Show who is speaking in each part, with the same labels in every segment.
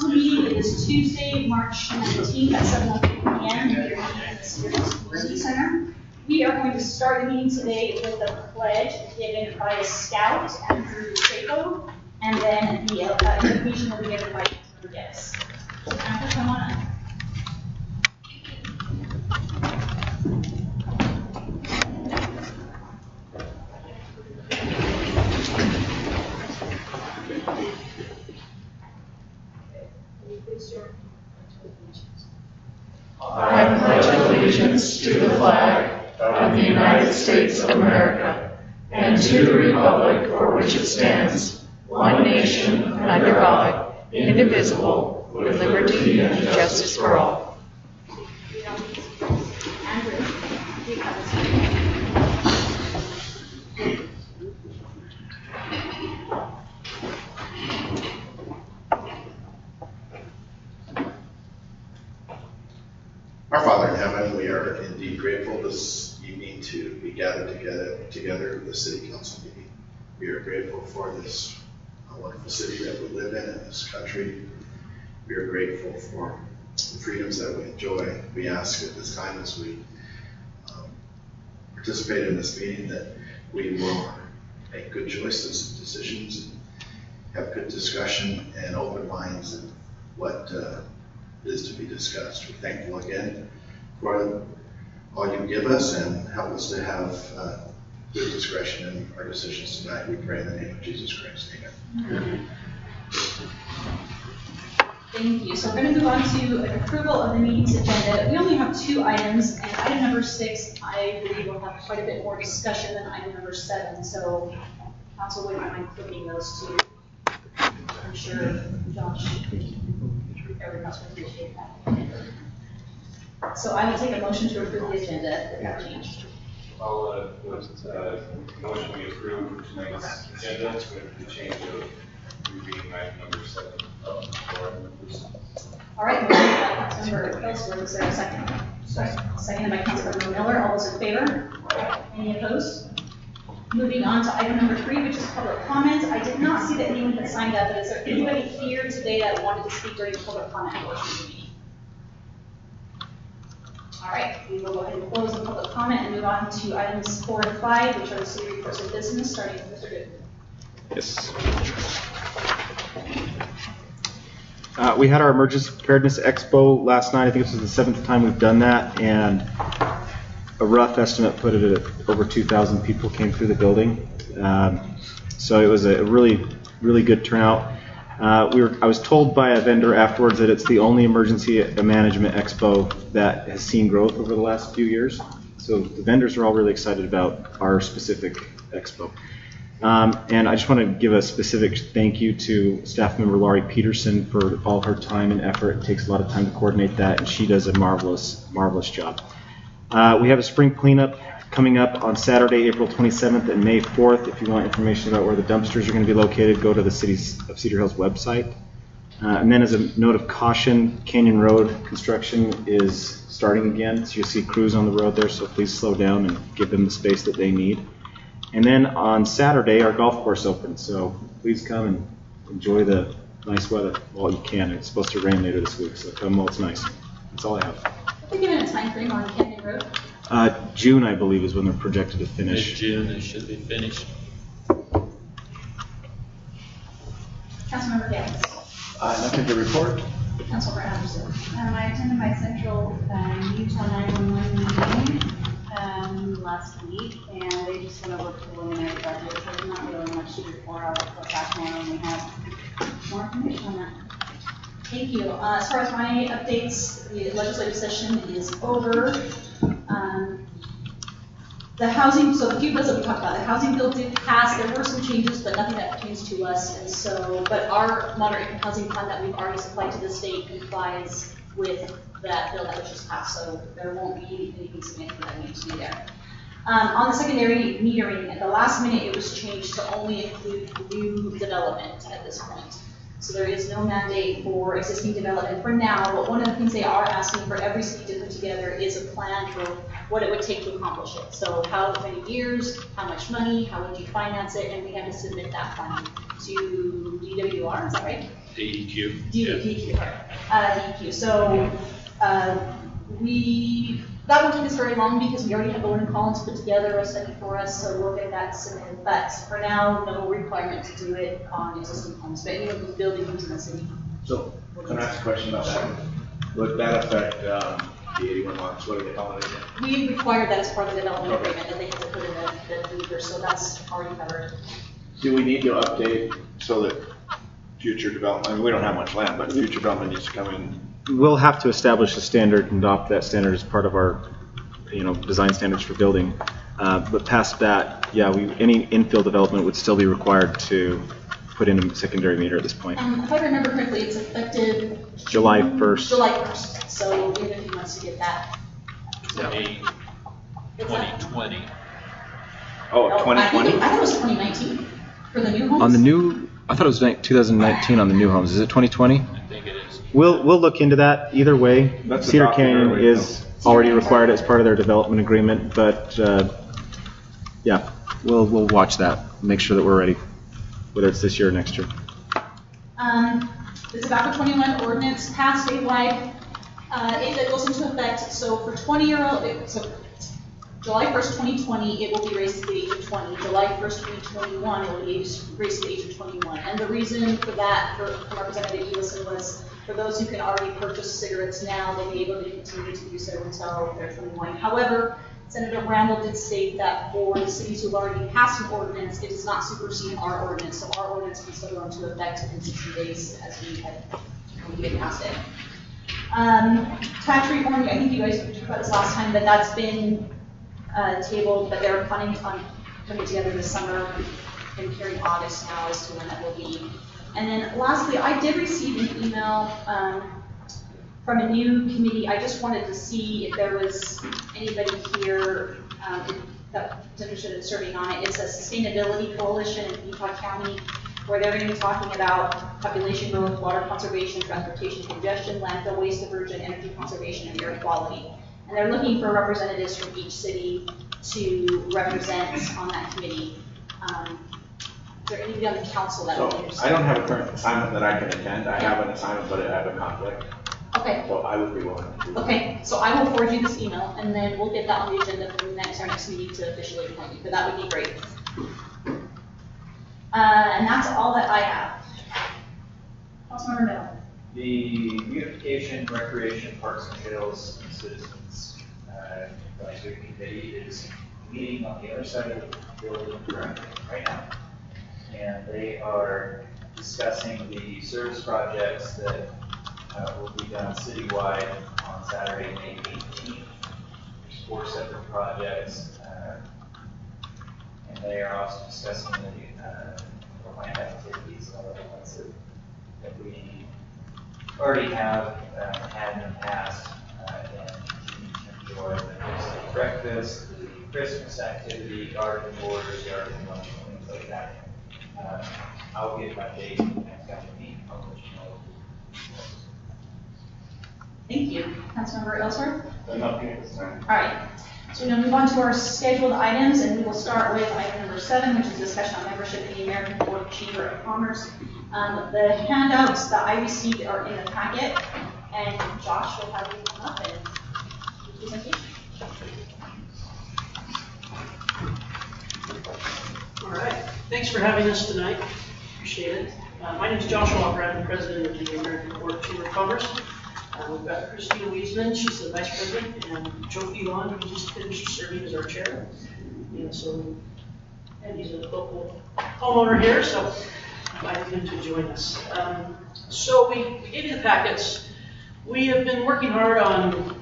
Speaker 1: council meeting. It is Tuesday, March 19th at 7:00 p.m. here in the Sears Community Center. We are going to start the meeting today with a pledge given by a scout, Andrew Shaco, and then the invocation will be given by our guests. So Andrew, come on up.
Speaker 2: I pledge allegiance to the flag of the United States of America and to the republic for which it stands, one nation, under God, indivisible, with liberty and justice for all.
Speaker 3: Our Father in heaven, we are indeed grateful this evening to be gathered together at the City Council meeting. We are grateful for this wonderful city that we live in this country. We are grateful for the freedoms that we enjoy. We ask at this time as we participate in this meeting that we will make good choices and decisions and have good discussion and open minds in what is to be discussed. We're thankful again for all you give us and help us to have good discretion in our decisions tonight. We pray in the name of Jesus Christ. Amen.
Speaker 1: Thank you. So we're going to move on to an approval of the meeting's agenda. We only have 2 items, and item number 6, I believe, will have quite a bit more discussion than item number 7. So council wouldn't mind clicking those 2. I'm sure Josh, everyone else would appreciate that. So I will take a motion to approve the agenda with that change.
Speaker 4: I'll motion we approve tonight's agenda with the change of reading item number 7 for members.
Speaker 1: All right, motion by Councilmember Ellsworth. Is there a second? Seconded by Councilmember Miller. All those in favor? Any opposed? Moving on to item number 3, which is public comment. I did not see that anyone had signed up, but is there anybody here today that wanted to speak during the public comment portion of the meeting? All right, we will go ahead and close the public comment and move on to items 4 and 5, which are the city reports of business, starting with Mr. Good.
Speaker 5: Yes. We had our Emergency Preparedness Expo last night. I think this is the 7th time we've done that, and a rough estimate put it at over 2,000 people came through the building. So it was a really, really good turnout. I was told by a vendor afterwards that it's the only emergency management expo that has seen growth over the last few years. So the vendors are all really excited about our specific expo. And I just want to give a specific thank you to staff member Laurie Peterson for all her time and effort. It takes a lot of time to coordinate that, and she does a marvelous, marvelous job. We have a spring cleanup coming up on Saturday, April 27th and May 4th. If you want information about where the dumpsters are going to be located, go to the City of Cedar Hills website. And then as a note of caution, Canyon Road construction is starting again. So you'll see crews on the road there, so please slow down and give them the space that they need. And then on Saturday, our golf course opens. So please come and enjoy the nice weather while you can. It's supposed to rain later this week, so come while it's nice. That's all I have.
Speaker 1: Have they given a time frame on Canyon Road?
Speaker 5: June, I believe, is when they're projected to finish.
Speaker 6: Mid-June, it should be finished.
Speaker 1: Councilmember Gales.
Speaker 3: Nothing to report.
Speaker 1: Councilmember Anderson.
Speaker 7: I attended my central Utah 911 meeting last week, and they just went over preliminary budget, so there's not really much to report. I'll report back more when we have more information on that.
Speaker 1: Thank you. As far as my updates, the legislative session is over. The housing, so the few bills that we talked about, the housing bill did pass. There were some changes, but nothing that pertains to us. And so, but our moderate income housing fund that we've already supplied to the state complies with that bill that was just passed. So there won't be anything significant that needs to be there. On the secondary metering, at the last minute, it was changed to only include new development at this point. So there is no mandate for existing development for now, but one of the things they are asking for every city to put together is a plan for what it would take to accomplish it. So how many years, how much money, how would you finance it, and we had to submit that funding to DWR, is that right?
Speaker 4: DEQ.
Speaker 1: DEQ, DEQ. So, that won't take us very long because we already have Lauren Collins put together a study for us, so we'll get that submitted. But for now, no requirement to do it on existing homes, but anyone who's building homes in the city.
Speaker 6: So, can I ask a question about that? Would that affect the 81 lots? What are they calling it again?
Speaker 1: We required that as part of the development agreement, that they have to put in the meter, so that's already covered.
Speaker 6: Do we need to update so that future development, I mean, we don't have much land, but future development needs to come in?
Speaker 5: We'll have to establish a standard and adopt that standard as part of our, design standards for building. But past that, yeah, any infill development would still be required to put in a secondary meter at this point.
Speaker 1: If I remember correctly, it's effective
Speaker 5: July 1st.
Speaker 1: July 1st, so we have a few months to get that.
Speaker 8: May
Speaker 1: What's that?
Speaker 8: 2020.
Speaker 6: Oh,
Speaker 1: I
Speaker 6: 2020?
Speaker 1: thought it was 2019 for the new homes.
Speaker 5: On the new, I thought it was 2019 on the new homes. Is it 2020?
Speaker 8: I think it is.
Speaker 5: We'll look into that. Either way,
Speaker 6: That's
Speaker 5: Cedar
Speaker 6: adopted
Speaker 5: Canyon
Speaker 6: early,
Speaker 5: is already required as part of their development agreement, but yeah, we'll watch that, make sure that we're ready, whether it's this year or next year.
Speaker 1: The tobacco 21 ordinance passed statewide. It goes into effect, so for 20-year-old, so July 1st, 2020, it will be raised to the age of 20. July 1st, 2021, it will be raised to the age of 21. And the reason for that, from Representative Ellison, was for those who can already purchase cigarettes now, they'll be able to continue to do so until they're 21. However, Senator Bramble did state that for the cities who've already passed an ordinance, it does not supersede our ordinance. So our ordinance can still go into effect in 60 days as we get past it. Tax reform, I think you guys talked about this last time, but that's been tabled, but they're planning on putting together this summer and carrying August now as to when that will be. And then lastly, I did receive an email from a new committee. I just wanted to see if there was anybody here that was interested in serving on it. It's a sustainability coalition in Utah County where they're going to be talking about population growth, water conservation, transportation congestion, landfill waste diversion, energy conservation, and air quality. And they're looking for representatives from each city to represent on that committee. Is there anybody on the council that would be
Speaker 6: So,
Speaker 1: interested?
Speaker 6: I don't have a current assignment that I can attend. I have an assignment, but I have a conflict.
Speaker 1: Okay.
Speaker 6: So I would be willing to do that.
Speaker 1: Okay, so I will forward you this email, and then we'll get that on the agenda for our next meeting to officially appoint you, but that would be great. And that's all that I have. Councilmember Miller.
Speaker 9: The Beautification, Recreation, Parks and Trails and Citizens Advisory Committee is meeting on the other side of the building right now. And they are discussing the service projects that will be done citywide on Saturday, May 18th. There's 4 separate projects. And they are also discussing the land activities and other ones that we already have had in the past and continue to enjoy. There's the breakfast, the Christmas activity, garden borders, garden lunch, things like that. I'll get my date next time we meet. I'll let you know.
Speaker 1: Thank you. Councilmember Ellsworth?
Speaker 6: I'm not getting this time.
Speaker 1: All right. So we're going to move on to our scheduled items, and we will start with item number 7, which is discussion on membership in the American Board of Chamber of Commerce. The handouts that I received are in the packet, and Josh will have you come up and do the presentation.
Speaker 10: All right, thanks for having us tonight. Appreciate it. My name is Joshua Albright. I'm president of the American Board of Chamber of Commerce. We've got Christina Wiesman, she's the vice president, and Joe Phelan, who just finished serving as our chair. And he's a local homeowner here, so I invited him to join us. So we gave you the packets. We have been working hard on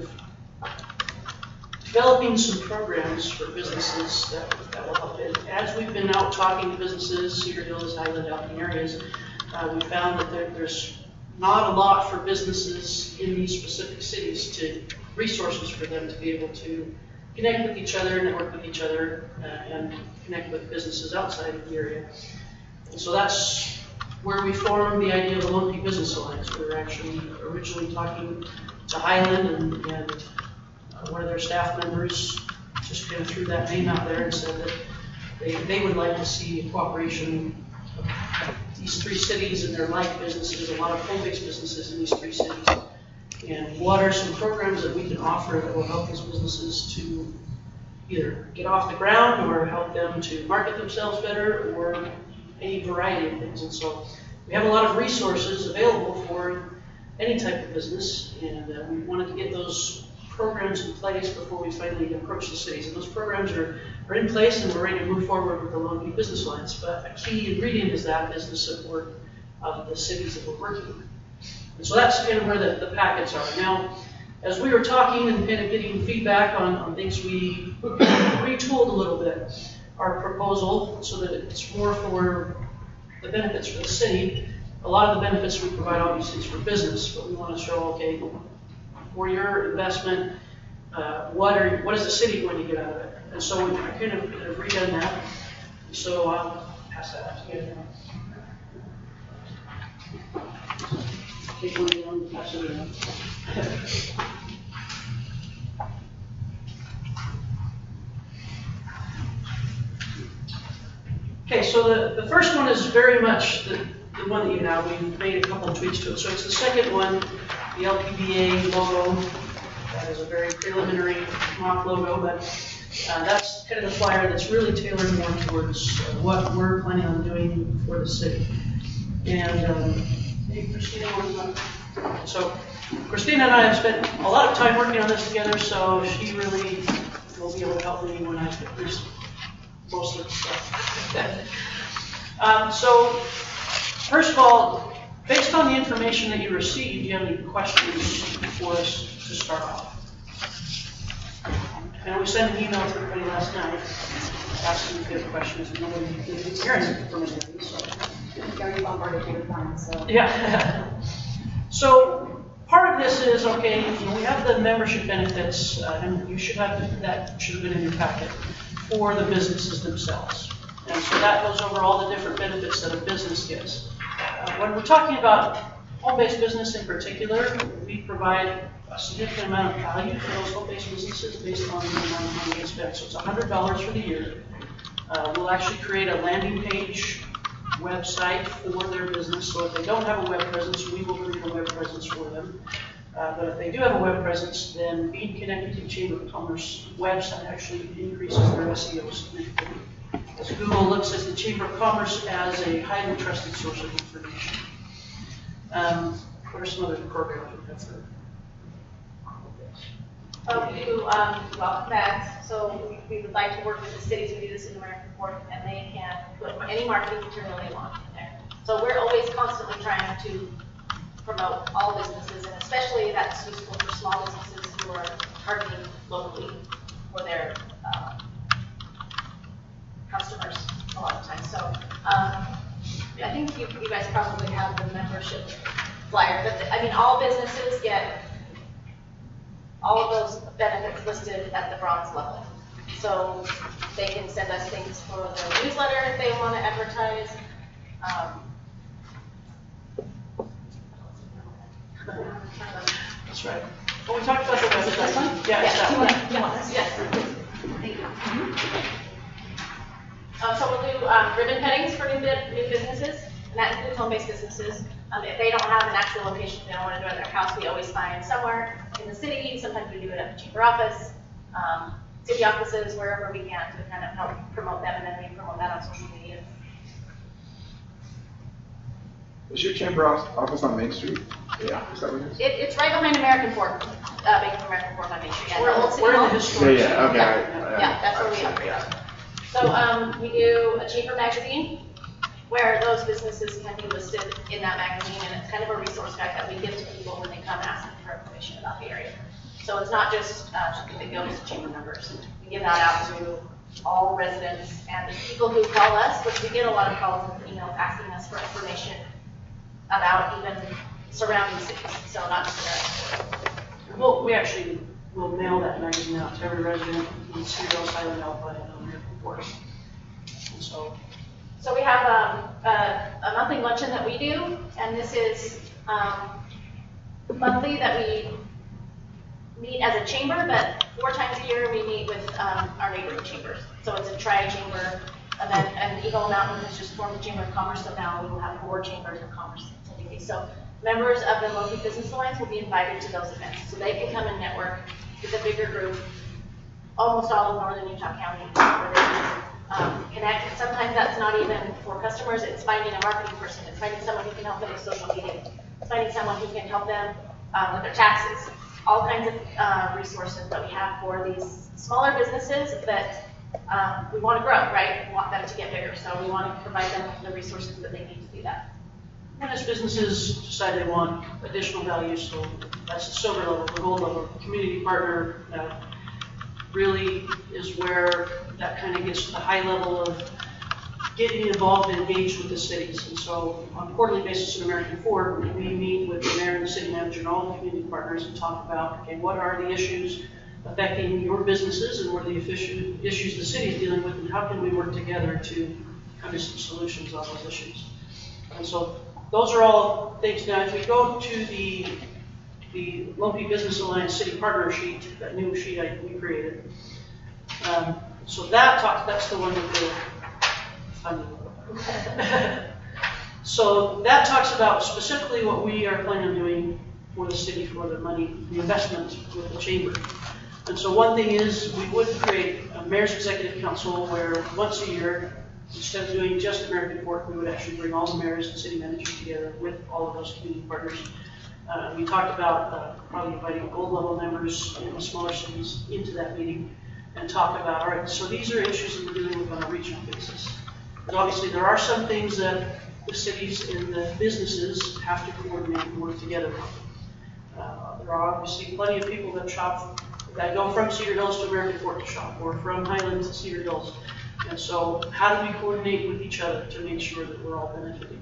Speaker 10: developing some programs for businesses that will help it. As we've been out talking to businesses, Cedar Hills, Highland, out in areas, we found that there's not a lot for businesses in these specific cities resources for them to be able to connect with each other, network with each other, and connect with businesses outside of the area. And so that's where we formed the idea of the Lumpy Business Alliance. We were actually originally talking to Highland and one of their staff members just kind of threw that name out there and said that they would like to see cooperation of these three cities and their like businesses, a lot of home-based businesses in these three cities. And what are some programs that we can offer that will help these businesses to either get off the ground or help them to market themselves better, or any variety of things. And so we have a lot of resources available for any type of business, and we wanted to get those programs in place before we finally approach the cities. And those programs are in place, and we're ready to move forward with the Longview Business Alliance. But a key ingredient is that is the support of the cities that we're working with. And so that's kind of where the packets are. Now, as we were talking and kind of getting feedback on things, we retooled a little bit our proposal so that it's more for the benefits for the city. A lot of the benefits we provide obviously is for business, but we want to show, okay, for your investment, what is the city going to get out of it? And so we kind of redone that. So I'll pass that out to you now. Take one down, pass it around. Okay, so the first one is very much the one that you have. We've made a couple of tweaks to it. So it's the second one, the LPBA logo. That is a very preliminary mock logo, but that's kind of the flyer that's really tailored more towards what we're planning on doing for the city. And hey, Christina, so Christina and I have spent a lot of time working on this together, so she really will be able to help me when I produce most of the stuff. So, first of all, based on the information that you received, do you have any questions for us to start off? And we sent an email to everybody last night asking if you have questions, and nobody did hear anything from anybody. So.
Speaker 7: Gary bombarded your phone, so.
Speaker 10: Yeah. So part of this is, okay, we have the membership benefits, and you should have that should have been in your packet for the businesses themselves. And so that goes over all the different benefits that a business gets. When we're talking about home-based business in particular, we provide a significant amount of value for those home-based businesses based on the amount of money they spend. So it's $100 for the year. We'll actually create a landing page website for their business. So if they don't have a web presence, we will create a web presence for them. But if they do have a web presence, then being connected to the Chamber of Commerce website actually increases their SEO significantly, as Google looks at the Chamber of Commerce as a highly trusted source of information. What are some other programs we have for?
Speaker 1: We do welcome bags. So we would like to work with the cities who do this in American Fork, and they can put any marketing material they want in there. So we're always constantly trying to promote all businesses, and especially that's useful for small businesses who are targeting locally for their customers a lot of times. So I think you guys probably have the membership flyer, but I mean all businesses get all of those benefits listed at the bronze level. So they can send us things for their newsletter if they want to advertise.
Speaker 10: That's right. Well, we talked about the website. Yeah, it's that one.
Speaker 1: Yes. Thank you. So we'll do ribbon cuttings for new businesses, and that includes home-based businesses. If they don't have an actual location, they don't want to do it at their house, we always find somewhere in the city. Sometimes we do it at the chamber office, city offices, wherever we can to kind of help promote them, and then we promote that on social media.
Speaker 6: Is your chamber office on Main Street? Yeah, is that what it is?
Speaker 1: It's right behind American Fork, Bank of American Fork on Main Street. Yeah, the old city
Speaker 10: We're in
Speaker 1: hall.
Speaker 10: the historic.
Speaker 6: Yeah, okay.
Speaker 1: Yeah, that's where we are. So we do a chamber magazine, where those businesses can be listed in that magazine, and it's kind of a resource guide that we give to people when they come asking for information about the area. So it's not just if it goes to chamber members. We give that out to all residents and the people who call us, which we get a lot of calls and emails asking us for information about even surrounding cities, so not just American.
Speaker 10: Well, we actually will mail that magazine out to every resident in Cedar Highland, Alpha, and American Fork.
Speaker 1: So we have a monthly luncheon that we do, and this is monthly that we
Speaker 11: meet as a chamber, but 4 times a year we meet with our neighboring chambers. So it's a tri-chamber event, and Eagle Mountain has just formed a chamber of commerce, so now we will have 4 chambers of commerce attending these. So members of the Loki Business Alliance will be invited to those events, so they can come and network with a bigger group, almost all of northern Utah County, where they can connect. Sometimes that's not even for customers, it's finding a marketing person, it's finding someone who can help them with social media, it's finding someone who can help them with their taxes. All kinds of resources that we have for these smaller businesses that we want to grow, right? We want them to get bigger, so we want to provide them with the resources that they need to do that.
Speaker 10: And as businesses decide they want additional value, so that's the silver level, the gold level, community partner really is where that kind of gets to the high level of getting involved and engaged with the cities. And so on a quarterly basis in American Fork, we meet with the mayor and the city manager and all the community partners and talk about, okay, what are the issues affecting your businesses and what are the issues the city is dealing with, and how can we work together to come to some solutions on those issues. And so those are all things. Now, if we go to the Loki Business Alliance City Partner Sheet, that new sheet we created, so that's the one with the funding. So that talks about specifically what we are planning on doing for the city for the money, the investment with the chamber. And so one thing is we would create a mayor's executive council where once a year, instead of doing just American Fork, we would actually bring all the mayors and city managers together with all of those community partners. We talked about probably inviting gold level members in the smaller cities into that meeting and talk about, all right, so these are issues that we're dealing with on a regional basis. But obviously there are some things that the cities and the businesses have to coordinate and work together on. There are obviously plenty of people that shop, that go from Cedar Hills to American Fork to shop, or from Highlands to Cedar Hills. And so how do we coordinate with each other to make sure that we're all benefiting?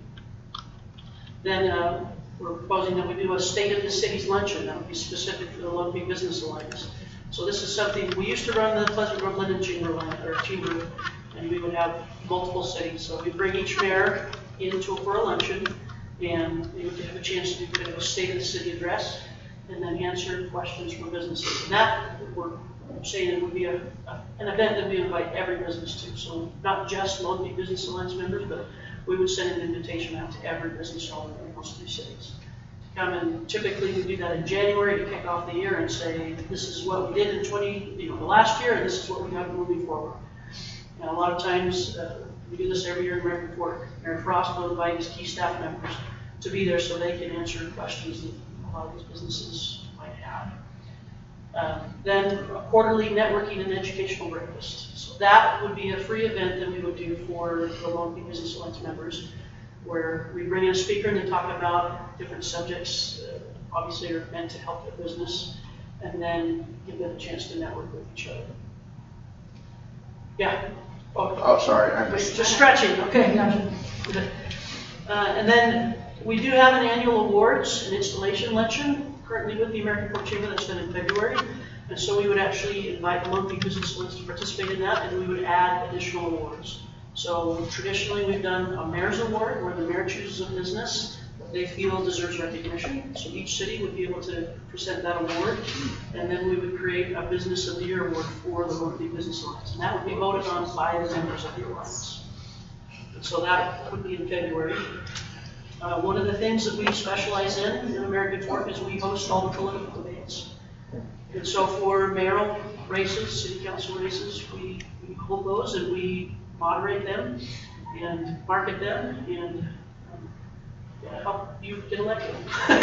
Speaker 10: Then we're proposing that we do a State of the City's luncheon that would be specific for the Loki Business Alliance. So this is something, we used to run the Pleasant Grove Linden Chamber, and we would have multiple cities. So we bring each mayor for a luncheon, and they would have a chance to do kind of a State of the City address, and then answer questions from businesses. And that, we're saying it would be an event that we invite every business to. So not just Loki Business Alliance members, but we would send an invitation out to every business owner in most of these cities. Come and typically we do that in January to kick off the year and say, this is what we did in the last year, and this is what we have moving forward. And a lot of times, we do this every year in American Fork. Mayor Frost will invite his key staff members to be there so they can answer questions that a lot of these businesses might have. Then a quarterly networking and educational breakfast. So that would be a free event that we would do for the Loki Business Alliance members, where we bring in a speaker and they talk about different subjects that obviously are meant to help their business, and then give them a chance to network with each other. Yeah.
Speaker 6: Oh, sorry.
Speaker 10: Just stretching. Okay. And then we do have an annual awards and installation luncheon currently with the American Fork Chamber that's been in February. And so we would actually invite the Loki Business Alliance to participate in that, and we would add additional awards. So traditionally we've done a mayor's award where the mayor chooses a business that they feel deserves recognition. So each city would be able to present that award, and then we would create a Business of the Year award for the Loki Business Alliance. And that would be voted on by the members of the alliance. And so that would be in February. One of the things that we specialize in American Fork is we host all the political debates. And so for mayoral races, city council races, we hold those and we moderate them and market them and help you get elected.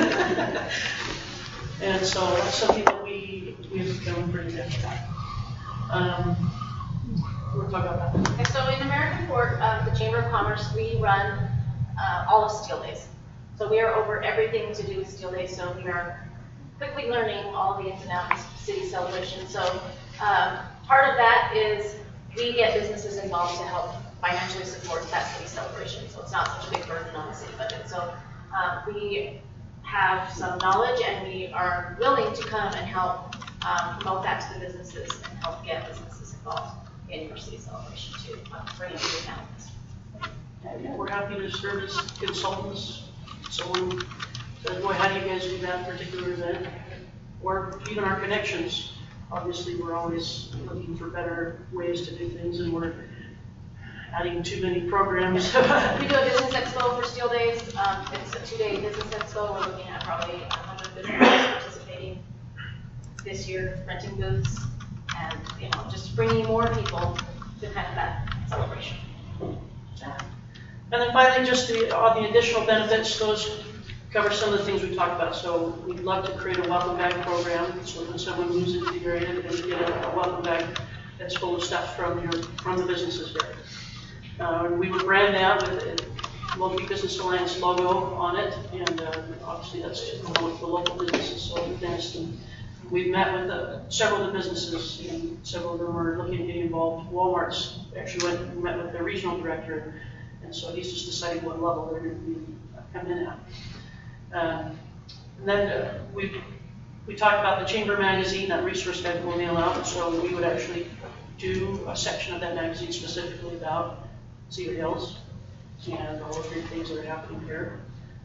Speaker 10: And so that's something that we've done pretty good at. We'll talk about that.
Speaker 11: Okay, so in American Fork, the Chamber of Commerce, we run all of Steel Days. So we are over everything to do with Steel Days. So we are quickly learning all the ins and outs of city celebration. So part of that is we get businesses involved to help financially support that city celebration. So it's not such a big burden on the city budget. So we have some knowledge and we are willing to come and help promote that to the businesses and help get businesses involved in your city celebration too, bring it to the towns.
Speaker 10: We're happy to serve as consultants. Someone says, boy, how do you guys do that particular event? or even our connections. Obviously, we're always looking for better ways to do things, and we're adding too many programs.
Speaker 11: We do a business expo for Steel Days. It's a 2-day business expo. We're looking at probably 100 businesses participating this year, renting booths, and just bringing more people to kind of that celebration.
Speaker 10: And then finally, just on the additional benefits, those cover some of the things we talked about. So we'd love to create a welcome bag program, so when someone moves into the area, they can get a welcome bag that's full of stuff from the businesses here. We would brand that with a Multi Business Alliance logo on it, and obviously that's to promote the local businesses. So we've met with several of the businesses, and several of them are looking at getting involved. Walmart's actually went and met with their regional director, and so he's just deciding what level they're going to be coming in at. And then we talked about the Chamber magazine, that resource guide we'll mail out. So we would actually do a section of that magazine specifically about Cedar Hills and all the great things that are happening here.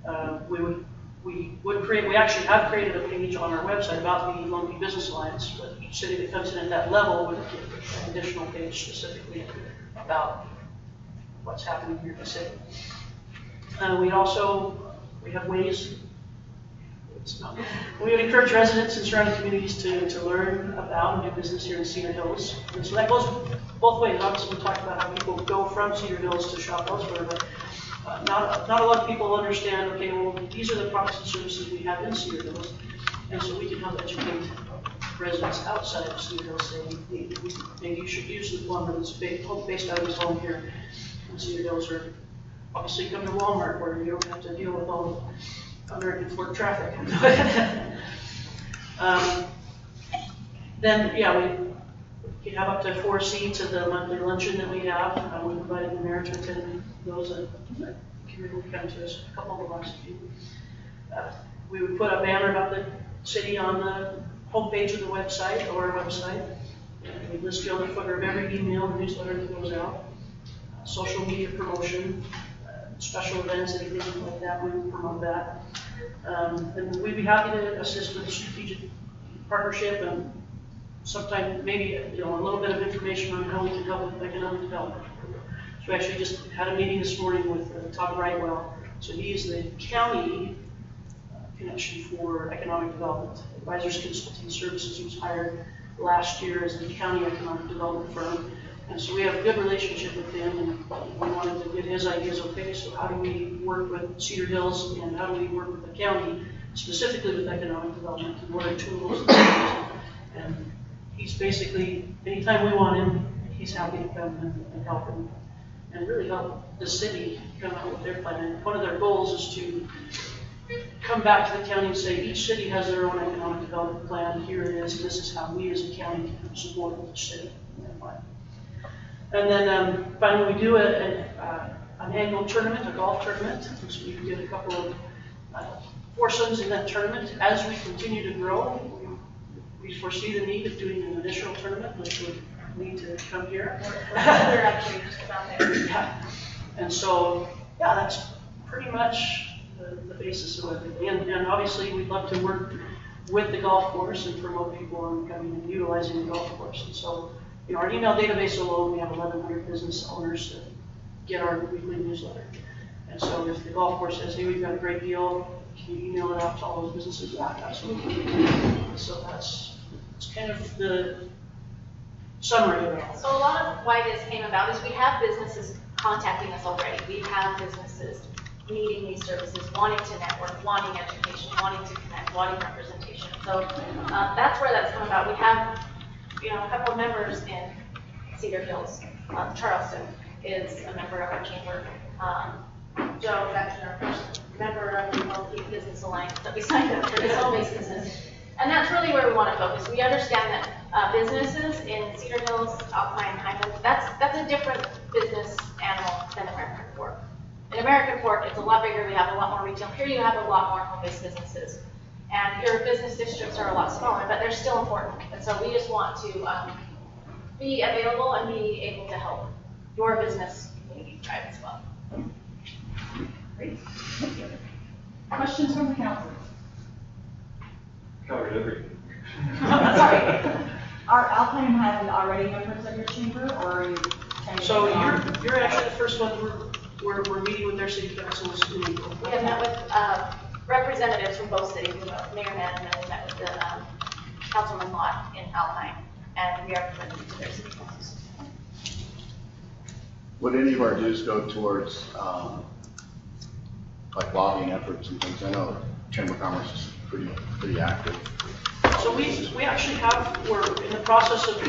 Speaker 10: We actually have created a page on our website about the Lone Peak Business Alliance, but each city that comes in at that level would get an additional page specifically about what's happening here in the city. We have ways. We would encourage residents in surrounding communities to learn about and do business here in Cedar Hills. And so that goes both ways. Obviously, we talked about how people go from Cedar Hills to shop elsewhere, but not a lot of people understand, okay, well, these are the products and services we have in Cedar Hills. And so we can help educate residents outside of Cedar Hills, saying, maybe you should use the lumber that's based out of his home here in Cedar Hills, or obviously come to Walmart where you don't have to deal with all American Fork traffic. Then, we can have up to 4 seats at the monthly luncheon that we have. We invited the mayor to attend those that can come to us, a couple of the last few. We would put a banner about the city on the homepage of the website or our website. We list you on the footer of every email and newsletter that goes out. Social media promotion, special events, anything like that, we would promote that. And we'd be happy to assist with strategic partnership and sometimes maybe a little bit of information on how we can help with economic development. So we actually just had a meeting this morning with Todd Brightwell. So he's the county connection for economic development. Advisors Consulting Services was hired last year as the county economic development firm. And so we have a good relationship with him, and we wanted to get his ideas okay. So how do we work with Cedar Hills, and how do we work with the county, specifically with economic development, and what are tools? And he's basically, anytime we want him, he's happy to come and help him, and really help the city come out with their plan. And one of their goals is to come back to the county and say, each city has their own economic development plan. Here it is, and this is how we as a county can support each city in that plan. And then finally, we do an annual tournament, a golf tournament. So we did a couple of foursomes in that tournament. As we continue to grow, we foresee the need of doing an additional tournament, which would need to come here.
Speaker 11: We're actually just about there.
Speaker 10: Yeah. And so, that's pretty much the basis of everything. And obviously, we'd love to work with the golf course and promote people on coming and utilizing the golf course. And so, our email database alone, we have 1,100 business owners that get our weekly newsletter. And so if the golf course says, hey, we've got a great deal, can you email it out to all those businesses? Yeah, absolutely. So that's kind of the summary of it all.
Speaker 11: So a lot of why this came about is we have businesses contacting us already. We have businesses needing these services, wanting to network, wanting education, wanting to connect, wanting representation. So that's where that's come about. We have a couple of members in Cedar Hills. Charleston is a member of our chamber. Joe is actually our first member of the Lone Peak Business Alliance that we signed up for his own businesses. And that's really where we want to focus. We understand that businesses in Cedar Hills, Alpine, Highlands, that's a different business animal than American Fork. In American Fork, it's a lot bigger. We have a lot more retail. Here you have a lot more home-based businesses. And your business districts are a lot smaller, but they're still important. And so we just want to be available and be able to help your business community thrive as well.
Speaker 2: Great. Questions from the council?
Speaker 4: Covered everything.
Speaker 1: Alpine and Highland already members of your chamber, or are you trying to?
Speaker 10: So you're actually the first one we're meeting with their city councils in April.
Speaker 11: We have met with representatives from both cities, Mayor Mann, and met with the Councilman Lott in Alpine, and we are presenting to their city councils.
Speaker 6: Would any of our dues go towards, like lobbying efforts and things? I know Chamber of Commerce is pretty active.
Speaker 10: So we actually we're in the process of,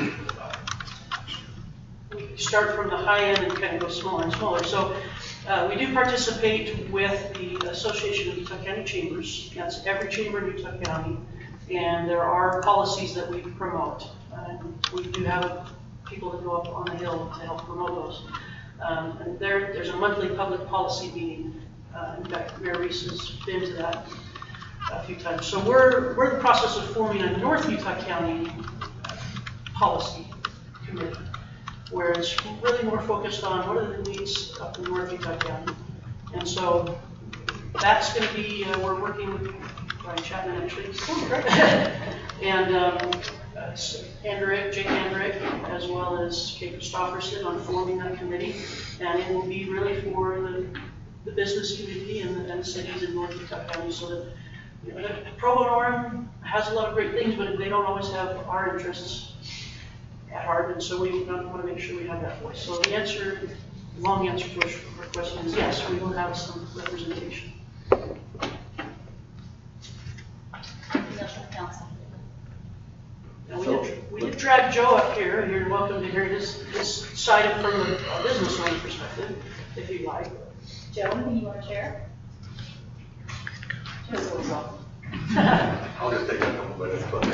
Speaker 10: we start from the high end and kind of go smaller and smaller. So we do participate with the Association of Utah County Chambers. That's every chamber in Utah County. And there are policies that we promote. We do have people that go up on the hill to help promote those. And there's a monthly public policy meeting. In fact, Mayor Reese has been to that a few times. So we're in the process of forming a North Utah County policy committee, where it's really more focused on what are the needs up in North Utah County. And so that's going to be, we're working with Brian Chapman actually, and Jake Andrick, as well as Kate Christopherson on forming that committee. And it will be really for the business community and the cities in North Utah County, so that Provo Norm has a lot of great things, but they don't always have our interests at heart, and so we want to make sure we have that voice. So the long answer to your question is yes, we will have some representation.
Speaker 1: National Council.
Speaker 10: Now, we did drag Joe up here, and you're welcome to hear his side from a business owner perspective, if you'd like.
Speaker 1: Joe, anything you want to share? Joe's always welcome.
Speaker 12: I'll just take a couple minutes, but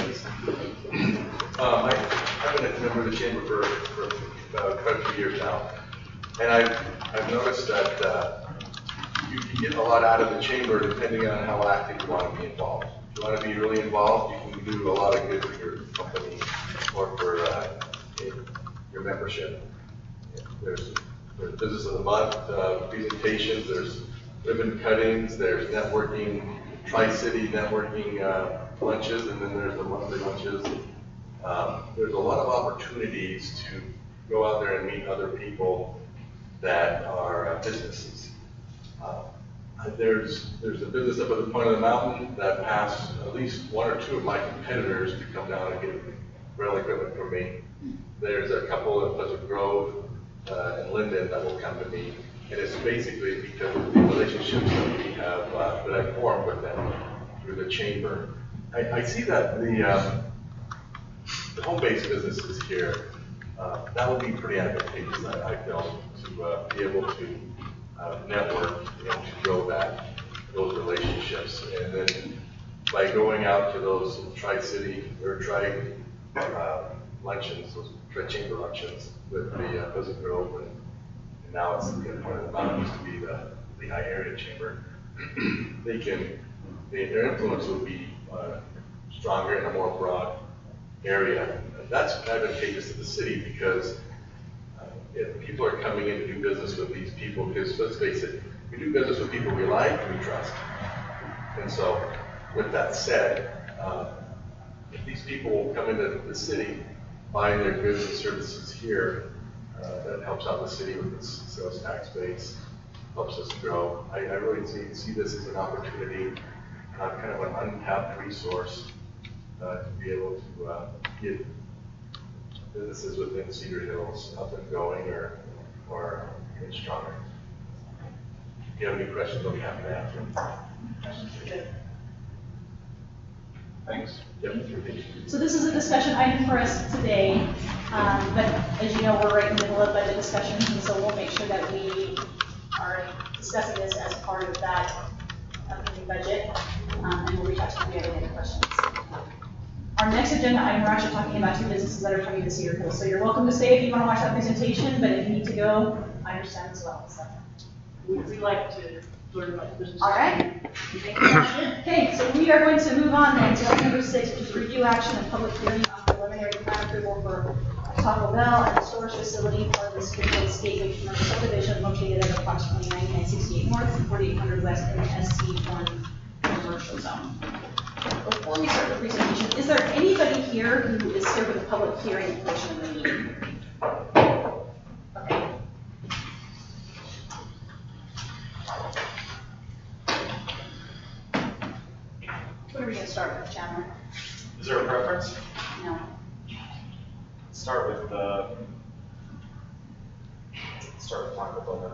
Speaker 12: I've been a member of the chamber for about quite a few years now, and I've noticed that you can get a lot out of the chamber depending on how active you want to be involved. If you want to be really involved, you can do a lot of good for your company or for your membership. There's Business of the Month presentations, there's ribbon cuttings, there's networking, Tri-City networking lunches, and then there's the monthly lunches. There's a lot of opportunities to go out there and meet other people that are businesses. There's a business up at the point of the mountain that asked at least one or two of my competitors to come down and get rental equipment from me. There's a couple at Pleasant Grove and Linden that will come to me, and it's basically because of the relationships that we have that I formed with them through the chamber. I see that the home-based businesses here, that would be pretty advantageous, I feel, to be able to network and to grow those relationships. And then by going out to those Tri-City or luncheons, those Tri-Chamber luncheons with the Pleasant Grove, and now it's the point of the mountain, used to be the Lehigh Area Chamber, their influence will be stronger in a more broad area. That's advantageous to the city because if people are coming in to do business with these people, because let's face it, we do business with people we like and we trust. And so, with that said, if these people come into the city, buying their goods and services here, that helps out the city with its sales tax base, helps us grow. I really see this as an opportunity, kind of an untapped resource to be able to get businesses within Cedar Hills up and going or even stronger. If you have any questions, I'll be happy to answer them. Thanks. Yep.
Speaker 1: So this is a discussion item for us today, but as you know, we're right in the middle of budget discussions, and so we'll make sure that we are discussing this as part of that upcoming budget, and we'll reach out to you if you have any questions. Our next agenda item, we're actually talking about two businesses that are coming to Cedar Hills. So you're welcome to stay if you want to watch that presentation, but if you need to go, I understand as well. So.
Speaker 10: We like to learn about the business.
Speaker 1: All right. Okay, so we are going to move on then to item number 6, which is review action and public hearing on preliminary plan approval for Taco Bell and a storage facility part of the Cedar Hills Gateway Commercial Subdivision located at approximately 9968 North and 4800 West in the SC1 commercial zone. before we start the presentation, is there anybody here who is here for the public hearing portion of the meeting? Okay. What are we gonna start with, Chandler?
Speaker 8: Is there a preference?
Speaker 1: No.
Speaker 8: Start with Taco Bell.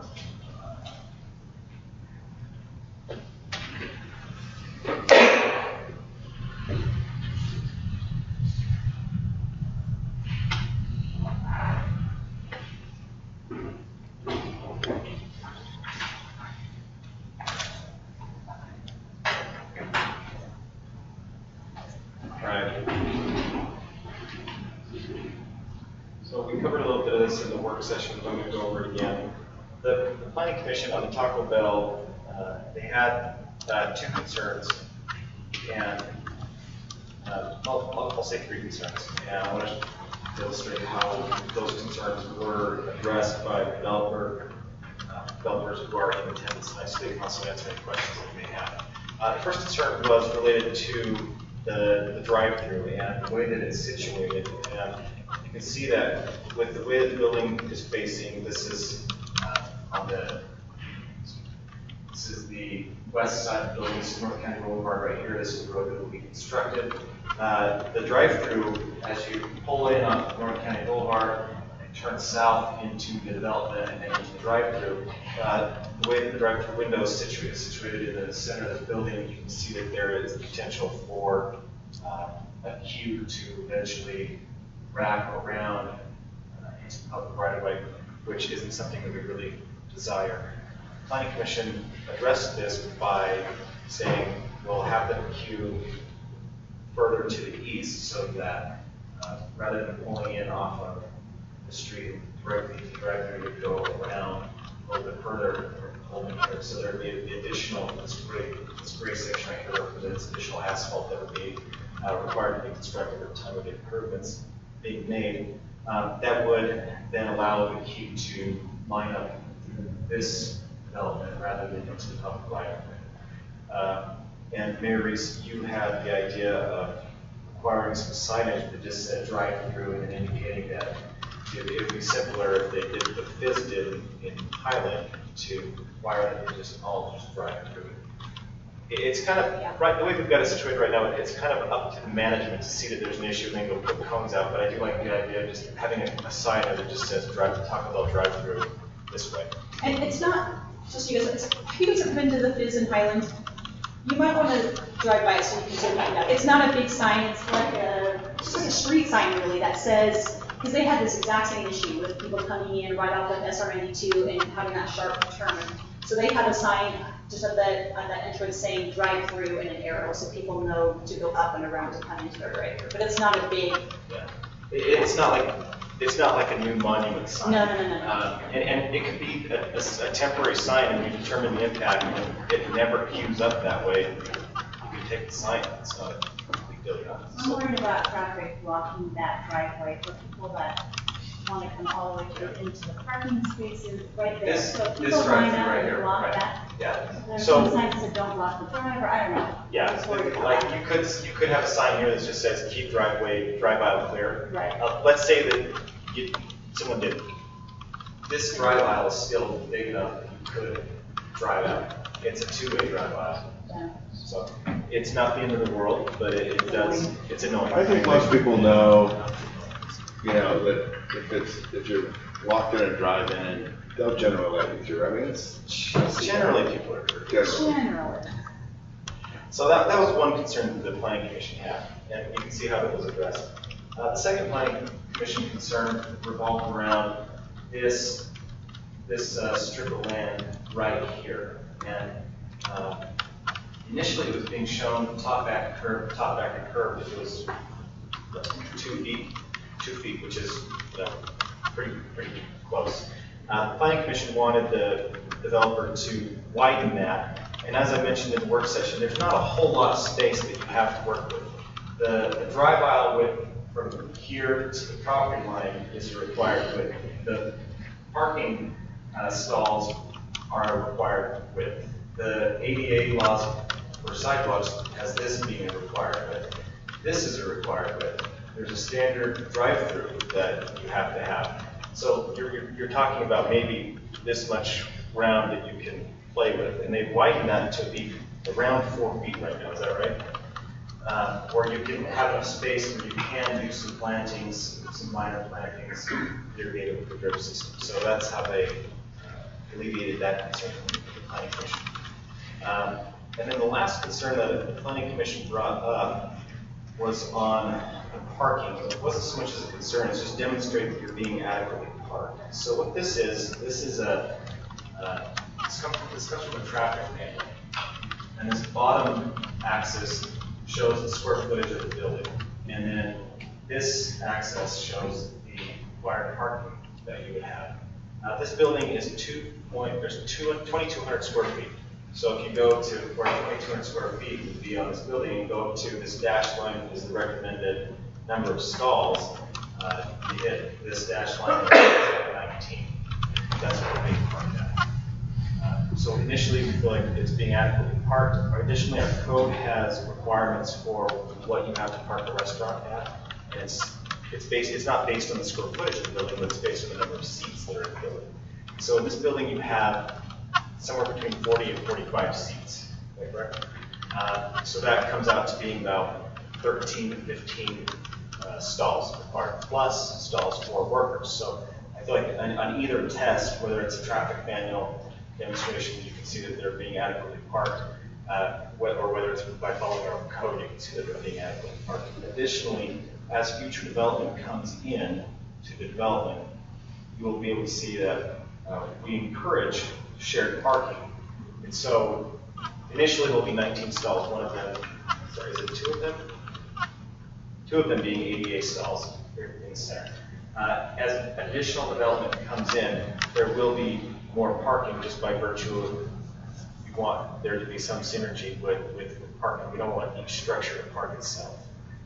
Speaker 8: So we covered a little bit of this in the work session, but I'm going to go over it again. The Planning Commission on the Taco Bell, they had two concerns, and I'll say three concerns. And I want to illustrate how those concerns were addressed by developers who are in attendance tonight, so they can also answer any questions that you may have. The first concern was related to the drive-through and the way that it's situated. And you can see that with the way that the building is facing, this is the west side of the building. This is North County Boulevard right here. This is the road that will be constructed. The drive-through, as you pull in on North County Boulevard and turn south into the development and then into the drive-through, the way that the drive-through window is situated in the center of the building, you can see that there is the potential for a queue to eventually wrap around into the public right-of-way, which isn't something that we really desire. The Planning Commission addressed this by saying we'll have the queue further to the east so that rather than pulling in off of the street directly to the drive-through, you go around a little bit further pulling here. So there would be the additional, this gray section right here represents additional asphalt that would be required to be constructed at the time of the improvements being made. That would then allow the queue to line up through this development rather than into the public right-of-way. And Mayor Reese, you had the idea of requiring some signage that just said drive-through and indicating that it would be simpler if they did the Fizz did in Highland to require that they just all just drive through. It's kind of, right, the way we've got it situated right now, it's kind of up to the management to see that there's an issue and then go put cones out, but I do like the idea of just having a sign that just says Taco Bell drive-through this way.
Speaker 1: And it's not, just so you guys, if you guys have been to the Fizz in Highland, you might want to drive by it so you can see that. It's not a big sign, it's just like a street sign really that says, because they had this exact same issue with people coming in right off of SR92 and having that sharp turn. So they had a sign just at that entrance saying drive through and an arrow so people know to go up and around to come into their drive-through. But it's not a big.
Speaker 8: Yeah. It's not like a new monument sign.
Speaker 1: No.
Speaker 8: And it could be a temporary sign and you determine the impact and it never queues up that way. You can take the sign. It's not a big deal.
Speaker 7: I'm worried about traffic blocking that driveway for people that want to come all the way into the parking spaces right there. So people line up and block that.
Speaker 8: Yeah.
Speaker 7: There's
Speaker 8: So
Speaker 7: some signs that don't block the driver. I don't know.
Speaker 8: yeah,
Speaker 7: I'm just worried about
Speaker 8: like
Speaker 7: that.
Speaker 8: you could have a sign here that just says keep drive aisle clear.
Speaker 7: Right.
Speaker 8: Let's say that someone did. This drive aisle is still big enough that you could drive out. It's a two-way drive aisle.
Speaker 7: Yeah.
Speaker 8: So it's not the end of the world, but it does, it's annoying.
Speaker 6: I think most people know, that if you're locked in a drive-in, they'll generally let you through. I mean, it's
Speaker 8: Generally, people are hurt.
Speaker 7: Generally.
Speaker 8: So that was one concern that the Planning Commission had, and you can see how it was addressed. The second Planning Commission concern revolved around this strip of land right here. And initially, it was being shown top back and curve, which was 2 feet, which is pretty close. The Planning Commission wanted the developer to widen that. And as I mentioned in the work session, there's not a whole lot of space that you have to work with. The drive aisle width from here to the property line is a required width. The parking stalls are a required width. The ADA laws for sidewalks has this being a required width. This is a required width. There's a standard drive-through that you have to have. So you're talking about maybe this much ground that you can play with, and they've widened that to be around 4 feet right now, is that right? Or you can have enough space where you can do some plantings, some minor plantings, irrigated with the drip system. So that's how they alleviated that concern from the Planning Commission. And then the last concern that the Planning Commission brought up was on the parking. It wasn't so much as a concern, it's just demonstrate that you're being adequately parked. So what this is a this comes from a traffic manual. And this bottom axis shows the square footage of the building. And then this axis shows the required parking that you would have. This building is 2,200 square feet. So if you go to where 2,200 square feet would be on this building, and go to this dashed line that is the recommended number of stalls, you hit this dashed line at 19. That's what we're being parked at. So initially we feel like it's being adequately parked. Additionally, our code has requirements for what you have to park a restaurant at. And it's not based on the square footage of the building, but it's based on the number of seats that are in the building. So in this building you have somewhere between 40 and 45 seats, correct? So that comes out to being about 13 to 15 stalls required, plus stalls for workers. So I feel like on either test, whether it's a traffic manual demonstration, you can see that they're being adequately parked, or whether it's by following our code, you can see that they're being adequately parked. Additionally, as future development comes in to the development, you will be able to see that we encourage shared parking. And so initially there'll be 19 stalls, one of them, sorry, is it 2 of them? 2 of them being ADA stalls here in the center. As additional development comes in, there will be more parking just by virtue of we want there to be some synergy with parking. We don't want each structure to park itself.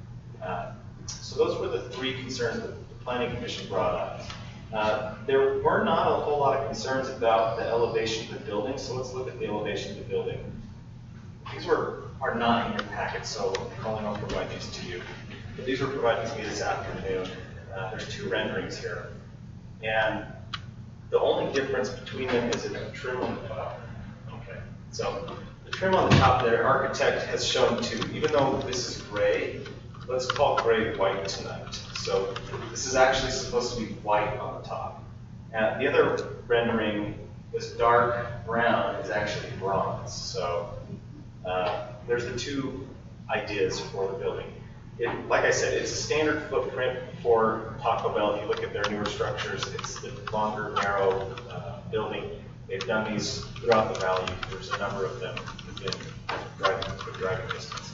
Speaker 8: So those were the 3 concerns that the Planning Commission brought up. There were not a whole lot of concerns about the elevation of the building, so let's look at the elevation of the building. These are not in your packet, so I'll provide these to you. But these were provided to me this afternoon. There's 2 renderings here. And the only difference between them is in the trim on the top. Okay. So the trim on the top there, architect has shown to, even though this is gray, let's call gray white tonight. So this is actually supposed to be white on the top. And the other rendering, this dark brown, is actually bronze. So there's the 2 ideas for the building. Like I said, it's a standard footprint for Taco Bell. If you look at their newer structures, it's the longer, narrow building. They've done these throughout the valley. There's a number of them within driving distance.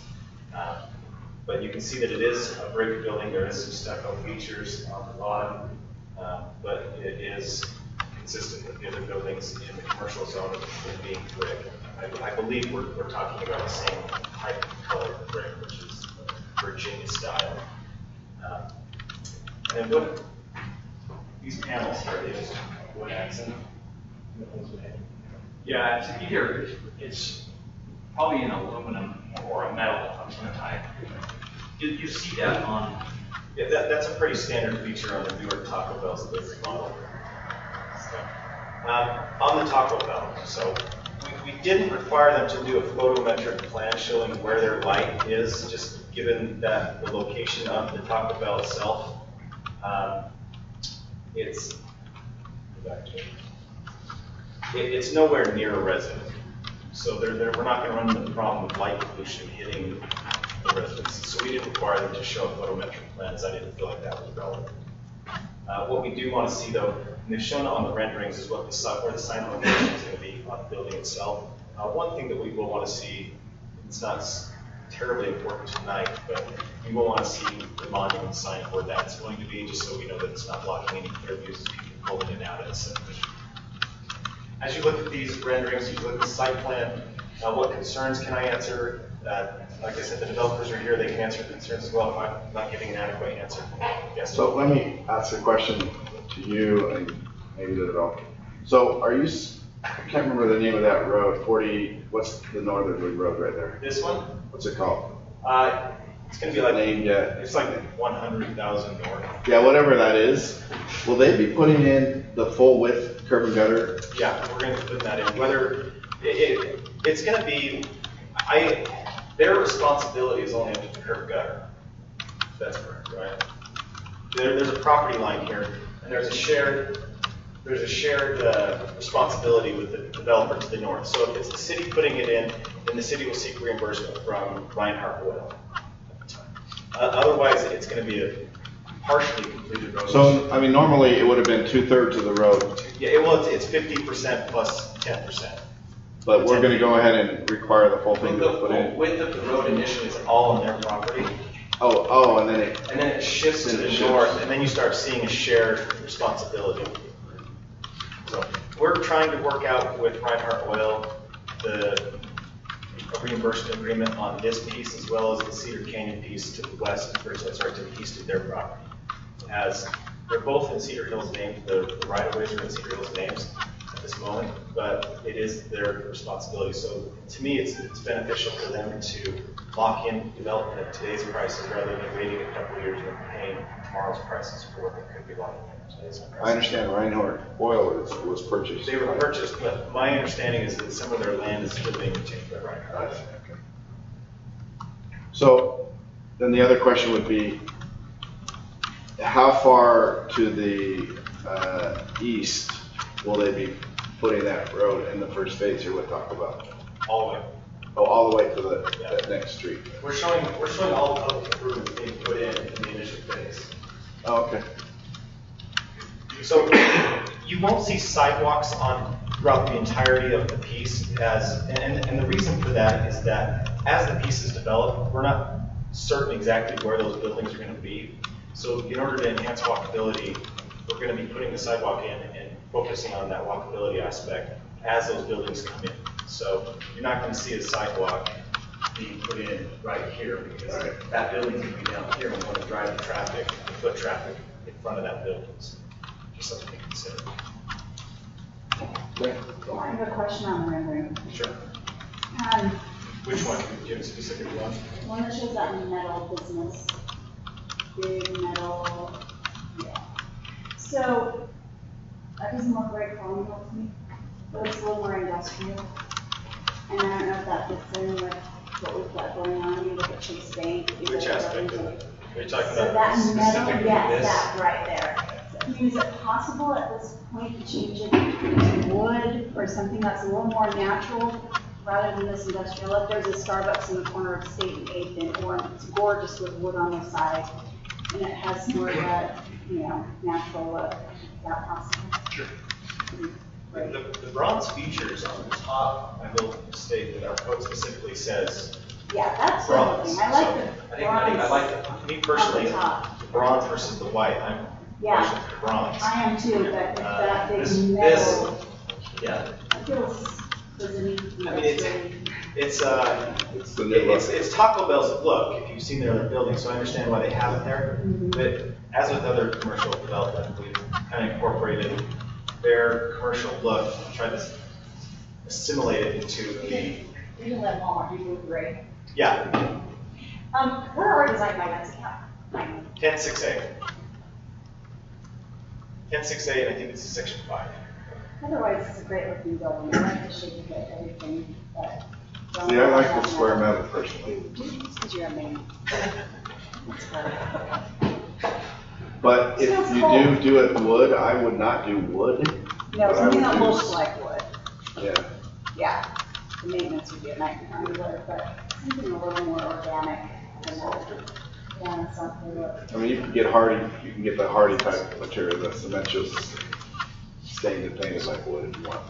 Speaker 8: But you can see that it is a brick building. There is some stucco features on the bottom, but it is consistent with the other buildings in the commercial zone of being brick. I believe we're talking about the same type of color of brick, which is Virginia style. And what these panels here is wood accent.
Speaker 9: Yeah, either it's probably an aluminum or a metal of some type. Did you see that on?
Speaker 8: Yeah, that's a pretty standard feature on the newer Taco Bells that they've remodeled. On the Taco Bell, so we didn't require them to do a photometric plan showing where their light is, just given that the location of the Taco Bell itself, it's nowhere near a resident. So we're not going to run into the problem of light pollution hitting the residents. So we didn't require them to show a photometric plan, as I didn't feel like that was relevant. What we do want to see, though, and they've shown it on the renderings, is where the sign location is going to be on the building itself. One thing that we will want to see, it's not terribly important tonight, but we will want to see the monument sign where that's going to be, just so we know that it's not blocking any clear views of people pulling in and out of the subdivision. As you look at these renderings, you look at the site plan, what concerns can I answer? Like I said, the developers are here, they can answer concerns as well if I'm not giving an adequate answer. Yes.
Speaker 6: So let me ask a question to you and maybe to the developer. So are you I can't remember the name of that road, 40, what's the northerly road right there?
Speaker 8: This one,
Speaker 6: What's it called?
Speaker 8: it's gonna be like,
Speaker 6: Named yet?
Speaker 8: it's like 100,000 north.
Speaker 6: Yeah, whatever that is. Will they be putting in the full width curb and gutter?
Speaker 8: Yeah, we're gonna put that in, whether, it's gonna be, their responsibility is only up to the curb gutter. That's correct, right? There's a property line here, and there's a shared responsibility with the developer to the north. So if it's the city putting it in, then the city will seek reimbursement from Reinhardt Oil at the time. Otherwise, it's gonna be a partially completed road.
Speaker 6: So, I mean, normally it would have been 2/3 of the road,
Speaker 8: Yeah, well, it's 50% plus 10%.
Speaker 6: but we're gonna go ahead and require the full thing to
Speaker 8: The
Speaker 6: put in.
Speaker 8: width of the road initially is all on their property,
Speaker 6: Oh, and then
Speaker 8: and then it shifts to
Speaker 6: Then
Speaker 8: the
Speaker 6: it shifts.
Speaker 8: north, and then you start seeing a shared responsibility. So we're trying to work out with Reinhardt Oil a reimbursement agreement on this piece as well as the Cedar Canyon piece to the west, to the east of their property. As they're both in Cedar Hills names, the right-of-ways are in Cedar Hills names at this moment, but it is their responsibility. So to me, it's beneficial for them to lock in development at today's prices rather than waiting a couple of years and paying tomorrow's prices for what they could be locking in today's prices.
Speaker 6: I understand Reinhardt Oil was purchased.
Speaker 8: They were purchased, but my understanding is that some of their land is still being retained by Reinhardt.
Speaker 6: Okay. So then the other question would be, how far to the east will they be putting that road in the first phase here we'll talk about?
Speaker 8: All the way.
Speaker 6: Oh, all the way to that next street?
Speaker 8: We're showing all the public improvements being put in the initial phase.
Speaker 6: Oh, okay.
Speaker 8: So you won't see sidewalks throughout the entirety of the piece and the reason for that is that as the piece is developed, we're not certain exactly where those buildings are going to be. So in order to enhance walkability, we're going to be putting the sidewalk in and focusing on that walkability aspect as those buildings come in. So you're not going to see a sidewalk being put in right here because that building's going to be down here and we want to drive the traffic, the foot traffic in front of that building. So just something to consider.
Speaker 7: I have a question on the rendering.
Speaker 8: Sure. Which one? Do you have a specific one?
Speaker 7: One that shows that metal business, big metal, yeah. So, that doesn't look very colonial to me. It looks a little more industrial. And I don't know if that fits in with what we've got going on. You look at Chase Bank.
Speaker 8: Which aspect of it? Are you talking
Speaker 7: So
Speaker 8: about
Speaker 7: that metal,
Speaker 8: specifically
Speaker 7: yes,
Speaker 8: this?
Speaker 7: that right there. So, I mean, is it possible at this point to change it to wood or something that's a little more natural rather than this industrial? If there's a Starbucks in the corner of State and 8th and Orange, it's gorgeous with wood on the side, and it has more of that, natural look. Is that possible?
Speaker 8: Sure. The bronze features on the top, I will state that our code specifically says
Speaker 7: Yeah, that's the
Speaker 8: bronze.
Speaker 7: thing. I like
Speaker 8: So
Speaker 7: the
Speaker 8: I
Speaker 7: bronze.
Speaker 8: like, me personally,
Speaker 7: on the top.
Speaker 8: the bronze versus the white, I'm
Speaker 7: Yeah.
Speaker 8: pushing for the bronze.
Speaker 7: I am too, but if that big
Speaker 8: This,
Speaker 7: metal,
Speaker 8: yeah,
Speaker 7: I feel cozy.
Speaker 8: I mean, it's
Speaker 6: the new look.
Speaker 8: it's Taco Bell's look, if you've seen their other buildings, so I understand why they have it there. But as with other commercial development, we've kind of incorporated their commercial look, tried to assimilate it into the,
Speaker 1: We can let Walmart do blue gray.
Speaker 8: yeah,
Speaker 1: Where are design guidelines?
Speaker 8: 10.6A. 10.6A, and I think it's section 5.
Speaker 7: Otherwise, it's a great looking building. I like the shape of it, everything, but.
Speaker 6: See, I like the square metal personally.
Speaker 7: Because you're a man. That's hard.
Speaker 6: But if
Speaker 7: Sounds
Speaker 6: you
Speaker 7: cool.
Speaker 6: do it wood, I would not do wood.
Speaker 7: No,
Speaker 6: What I
Speaker 7: something
Speaker 6: would
Speaker 7: that
Speaker 6: do
Speaker 7: looks
Speaker 6: is-
Speaker 7: like wood.
Speaker 6: Yeah.
Speaker 7: Yeah, the maintenance would be a nightmare on wood, but something a little more organic. Yeah, something that.
Speaker 6: I mean, you can get the hardy type material, the cementous stained and painted like wood if you want.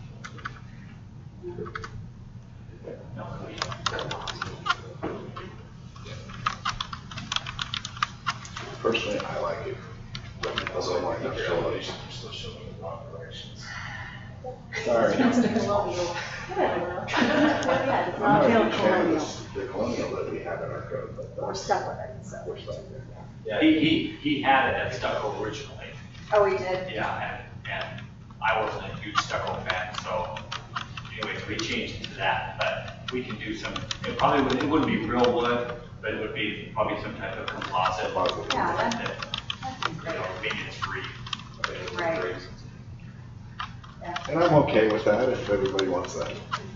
Speaker 6: Personally, I like it. Because I like the elevations are still showing the wrong directions. Sorry.
Speaker 7: Whatever. Yeah, it's
Speaker 6: I'm
Speaker 7: not
Speaker 6: not
Speaker 7: real
Speaker 6: a fan
Speaker 7: colonial.
Speaker 6: of the colonial that we have in our code, but
Speaker 7: We're
Speaker 6: that's,
Speaker 7: stuck with it, so.
Speaker 6: we're stuck there.
Speaker 8: Yeah,
Speaker 13: He had it at stucco originally,
Speaker 7: Oh, we did?
Speaker 13: yeah, and I wasn't a huge stucco fan, so anyways, we changed to that, but we can do some, it wouldn't be real wood, but it would be probably some type of composite.
Speaker 7: Yeah,
Speaker 13: that, you know, maybe it's free.
Speaker 7: Right.
Speaker 6: And I'm okay with that if everybody wants that.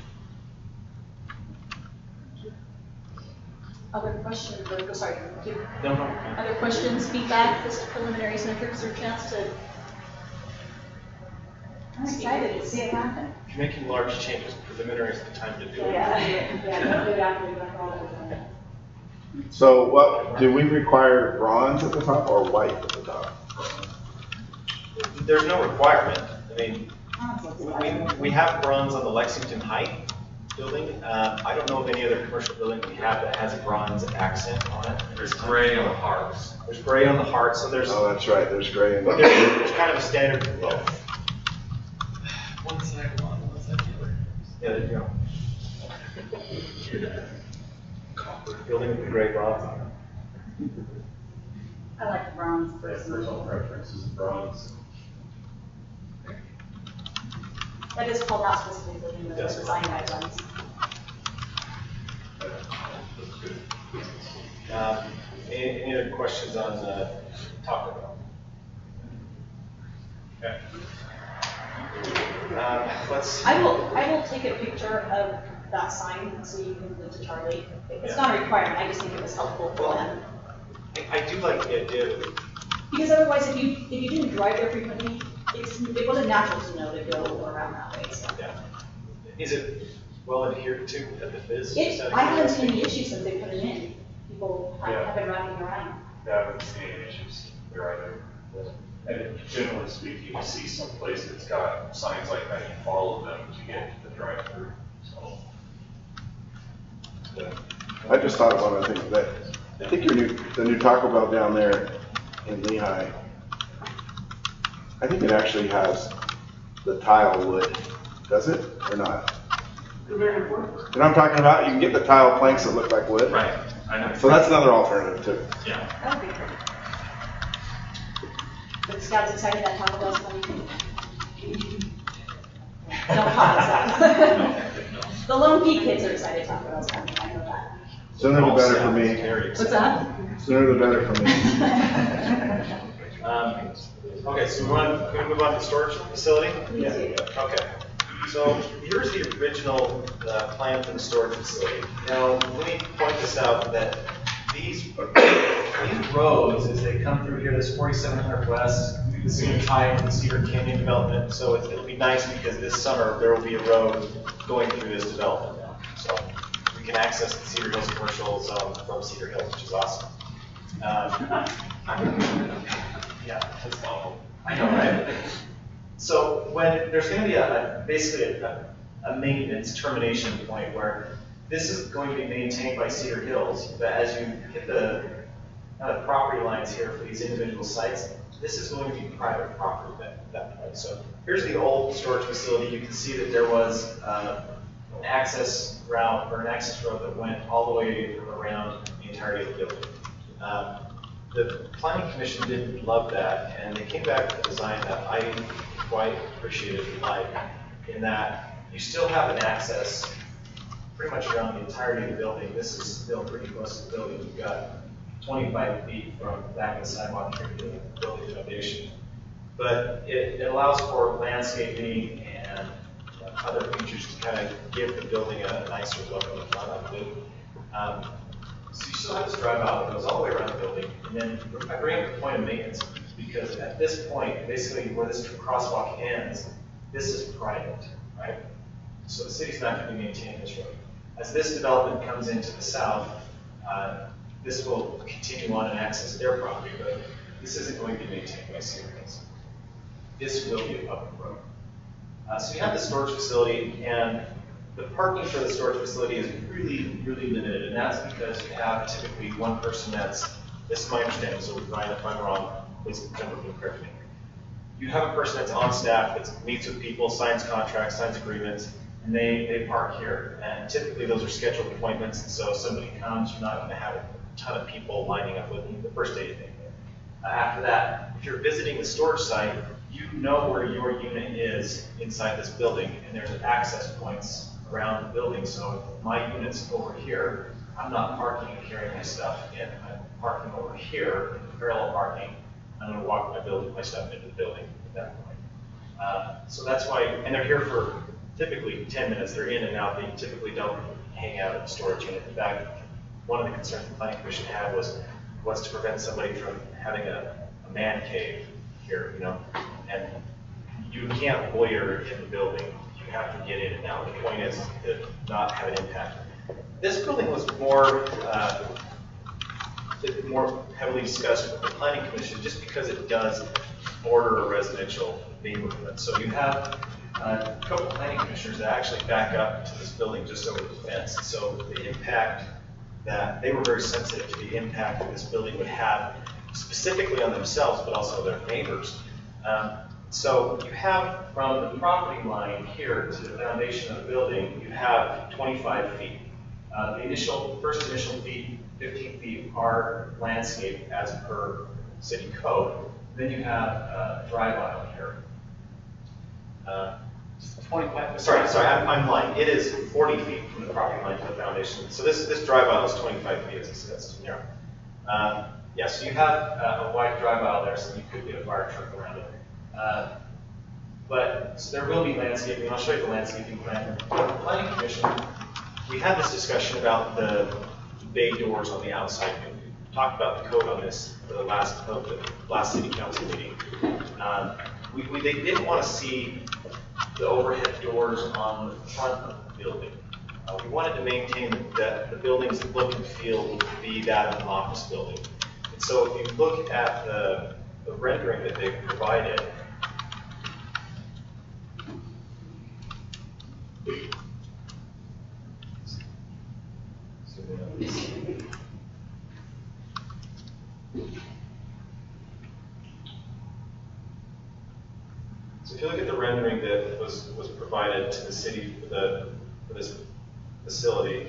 Speaker 1: Other questions, or, sorry, thank you.
Speaker 13: No.
Speaker 1: Other questions, feedback, this preliminary metrics, or chance to?
Speaker 7: I'm excited to see it happen.
Speaker 14: If you're making large changes, preliminary is the time to do it.
Speaker 7: Yeah, good after we got all of it.
Speaker 6: So what, do we require bronze at the top or white at the top?
Speaker 14: There's no requirement. I mean, we have bronze on the Lexington Height building. I don't know of any other commercial building we have that has a bronze accent on it.
Speaker 13: There's gray on the hearts.
Speaker 14: There's gray on the heart, so there's.
Speaker 6: Oh, that's right, there's gray in
Speaker 14: But
Speaker 6: there.
Speaker 14: there's kind of a standard for both.
Speaker 12: One side one, one side the other.
Speaker 14: Yeah, there you go. Building with the gray bronze on it.
Speaker 7: I like the bronze personally.
Speaker 4: Personal preference is bronze.
Speaker 1: That is called out specifically in the
Speaker 14: Yes.
Speaker 1: design guidelines.
Speaker 14: Any other questions on Taco Bell? Okay. Let's.
Speaker 1: I will take a picture of that sign so you can link to Charlie. It's not a requirement, I just think it was helpful for them.
Speaker 14: I do like the idea of.
Speaker 1: Because otherwise, if you didn't drive there frequently, it wasn't natural to know to go around that way, so.
Speaker 14: Yeah. Is it well adhered to at the Fizz?
Speaker 1: I haven't seen any issues since they put it in. People have been riding around.
Speaker 4: I haven't seen any issues there either. And generally speaking, you see some place that's got signs like that, you follow them to get to the drive-through, so.
Speaker 6: I just thought of one other thing, that I think the new Taco Bell down there in Lehigh, I think it actually has the tile wood, does it, or not? You know what I'm talking about? You can get the tile planks that look like wood.
Speaker 13: Right, I know.
Speaker 6: So that's another alternative too.
Speaker 13: Yeah.
Speaker 1: That would be great. But Scout's excited that Taco Bell's coming. Don't pause that. The Lone Peak kids are excited Taco Bell's coming, I know that.
Speaker 6: Sooner the better for me.
Speaker 1: What's that?
Speaker 6: Sooner the better for me.
Speaker 14: Okay, so can we move on to the storage facility?
Speaker 1: Yeah.
Speaker 14: Okay. So here's the original plan for the storage facility. Now, let me point this out that these roads, as they come through here, this 4700 West, this is going to tie into the Cedar Canyon development. So it'll be nice because this summer there will be a road going through this development. So we can access the Cedar Hills commercial zone from Cedar Hills, which is awesome. Yeah, that's awful. I know, right? So when there's going to be basically a maintenance termination point where this is going to be maintained by Cedar Hills, but as you hit the property lines here for these individual sites, this is going to be private property at that point. So here's the old storage facility. You can see that there was an access route or an access road that went all the way around the entirety of the building. The Planning Commission didn't love that, and they came back with a design that I quite appreciated and like, in that you still have an access pretty much around the entirety of the building. This is still pretty close to the building. You've got 25 feet from the back of the sidewalk here to the building foundation. But it allows for landscaping and other features to kind of give the building a nicer look on the front of it. So you still have this drive out that goes all the way around the building. And then I bring up the point of maintenance because at this point, basically where this crosswalk ends, this is private, right? So the city's not going to be maintaining this road. As this development comes into the south, this will continue on and access their property, but this isn't going to be maintained by Cedar Hills. This will be a public road. So you have the storage facility, and the parking for the storage facility is really, really limited, and that's because you have typically one person this is my understanding, so Ryan, if I'm wrong, please jump up and correct me. You have a person that's on staff that meets with people, signs contracts, signs agreements, and they park here. And typically those are scheduled appointments, and so if somebody comes, you're not going to have a ton of people lining up with you the first day you think. After that, if you're visiting the storage site, you know where your unit is inside this building, and there's access points around the building. So if my unit's over here, I'm not parking and carrying my stuff in. I'm parking over here, parallel parking. I'm going to walk my stuff into the building at that point. So that's why, and they're here for typically 10 minutes. They're in and out. They typically don't hang out at the storage unit. In fact, one of the concerns the Planning Commission had was to prevent somebody from having a man cave here, you know, and you can't loiter in the building. You have to get in and out. The point is to not have an impact. This building was more heavily discussed with the Planning Commission just because it does border a residential neighborhood. So you have a couple of planning commissioners that actually back up to this building just over the fence. So the impact that they were very sensitive to the impact that this building would have specifically on themselves, but also their neighbors. So you have from the property line here to the foundation of the building, you have 25 feet. The first initial feet, 15 feet, are landscape as per city code. Then you have a drive aisle here. 25. Sorry, I'm lying. It is 40 feet from the property line to the foundation. So this drive aisle is 25 feet, as it's too narrow. Yeah, so you have a wide drive aisle there, so you could get a fire truck around it. But so there will be landscaping. I'll show you the landscaping plan. The Planning Commission, we had this discussion about the bay doors on the outside. We talked about the code on this for the last city council meeting. They didn't want to see the overhead doors on the front of the building. We wanted to maintain that the building's look and feel would be that of an office building. And so if you look at the rendering that they've provided, so if you look at the rendering that was provided to the city for this facility,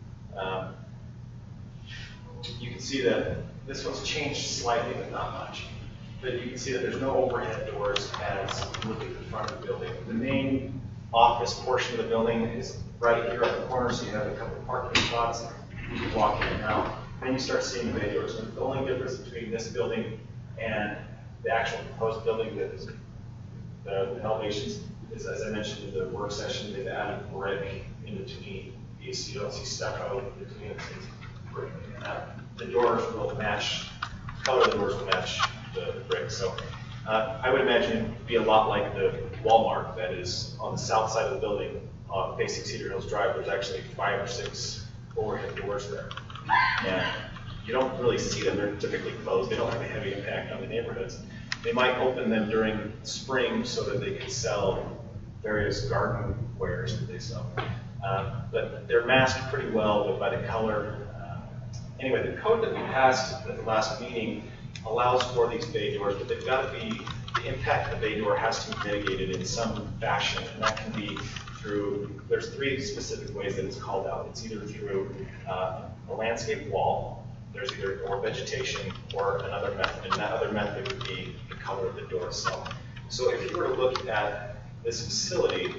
Speaker 14: you can see that this one's changed slightly, but not much. But you can see that there's no overhead doors as you look at the front of the building. The main office portion of the building is right here at the corner, so you have a couple of parking spots. You can walk in and out. Then you start seeing the bay doors. And the only difference between this building and the actual proposed building that is the elevations is, as I mentioned in the work session, they've added brick in between. You don't see stucco in between. Brick. The doors will match, the color of the doors will match the brick. So I would imagine it would be a lot like the Walmart that is on the south side of the building facing Cedar Hills Drive. There's actually 5 or 6 overhead doors there. And you don't really see them. They're typically closed. They don't have a heavy impact on the neighborhoods. They might open them during spring so that they can sell various garden wares that they sell. But they're masked pretty well by the color. Anyway, the code that we passed at the last meeting allows for these bay doors, but they've got to be, the impact of the bay door has to be mitigated in some fashion, and that can be through, there's 3 specific ways that it's called out. It's either through a landscape wall, there's either or vegetation or another method, and that other method would be the color of the door itself. So if you were to look at this facility,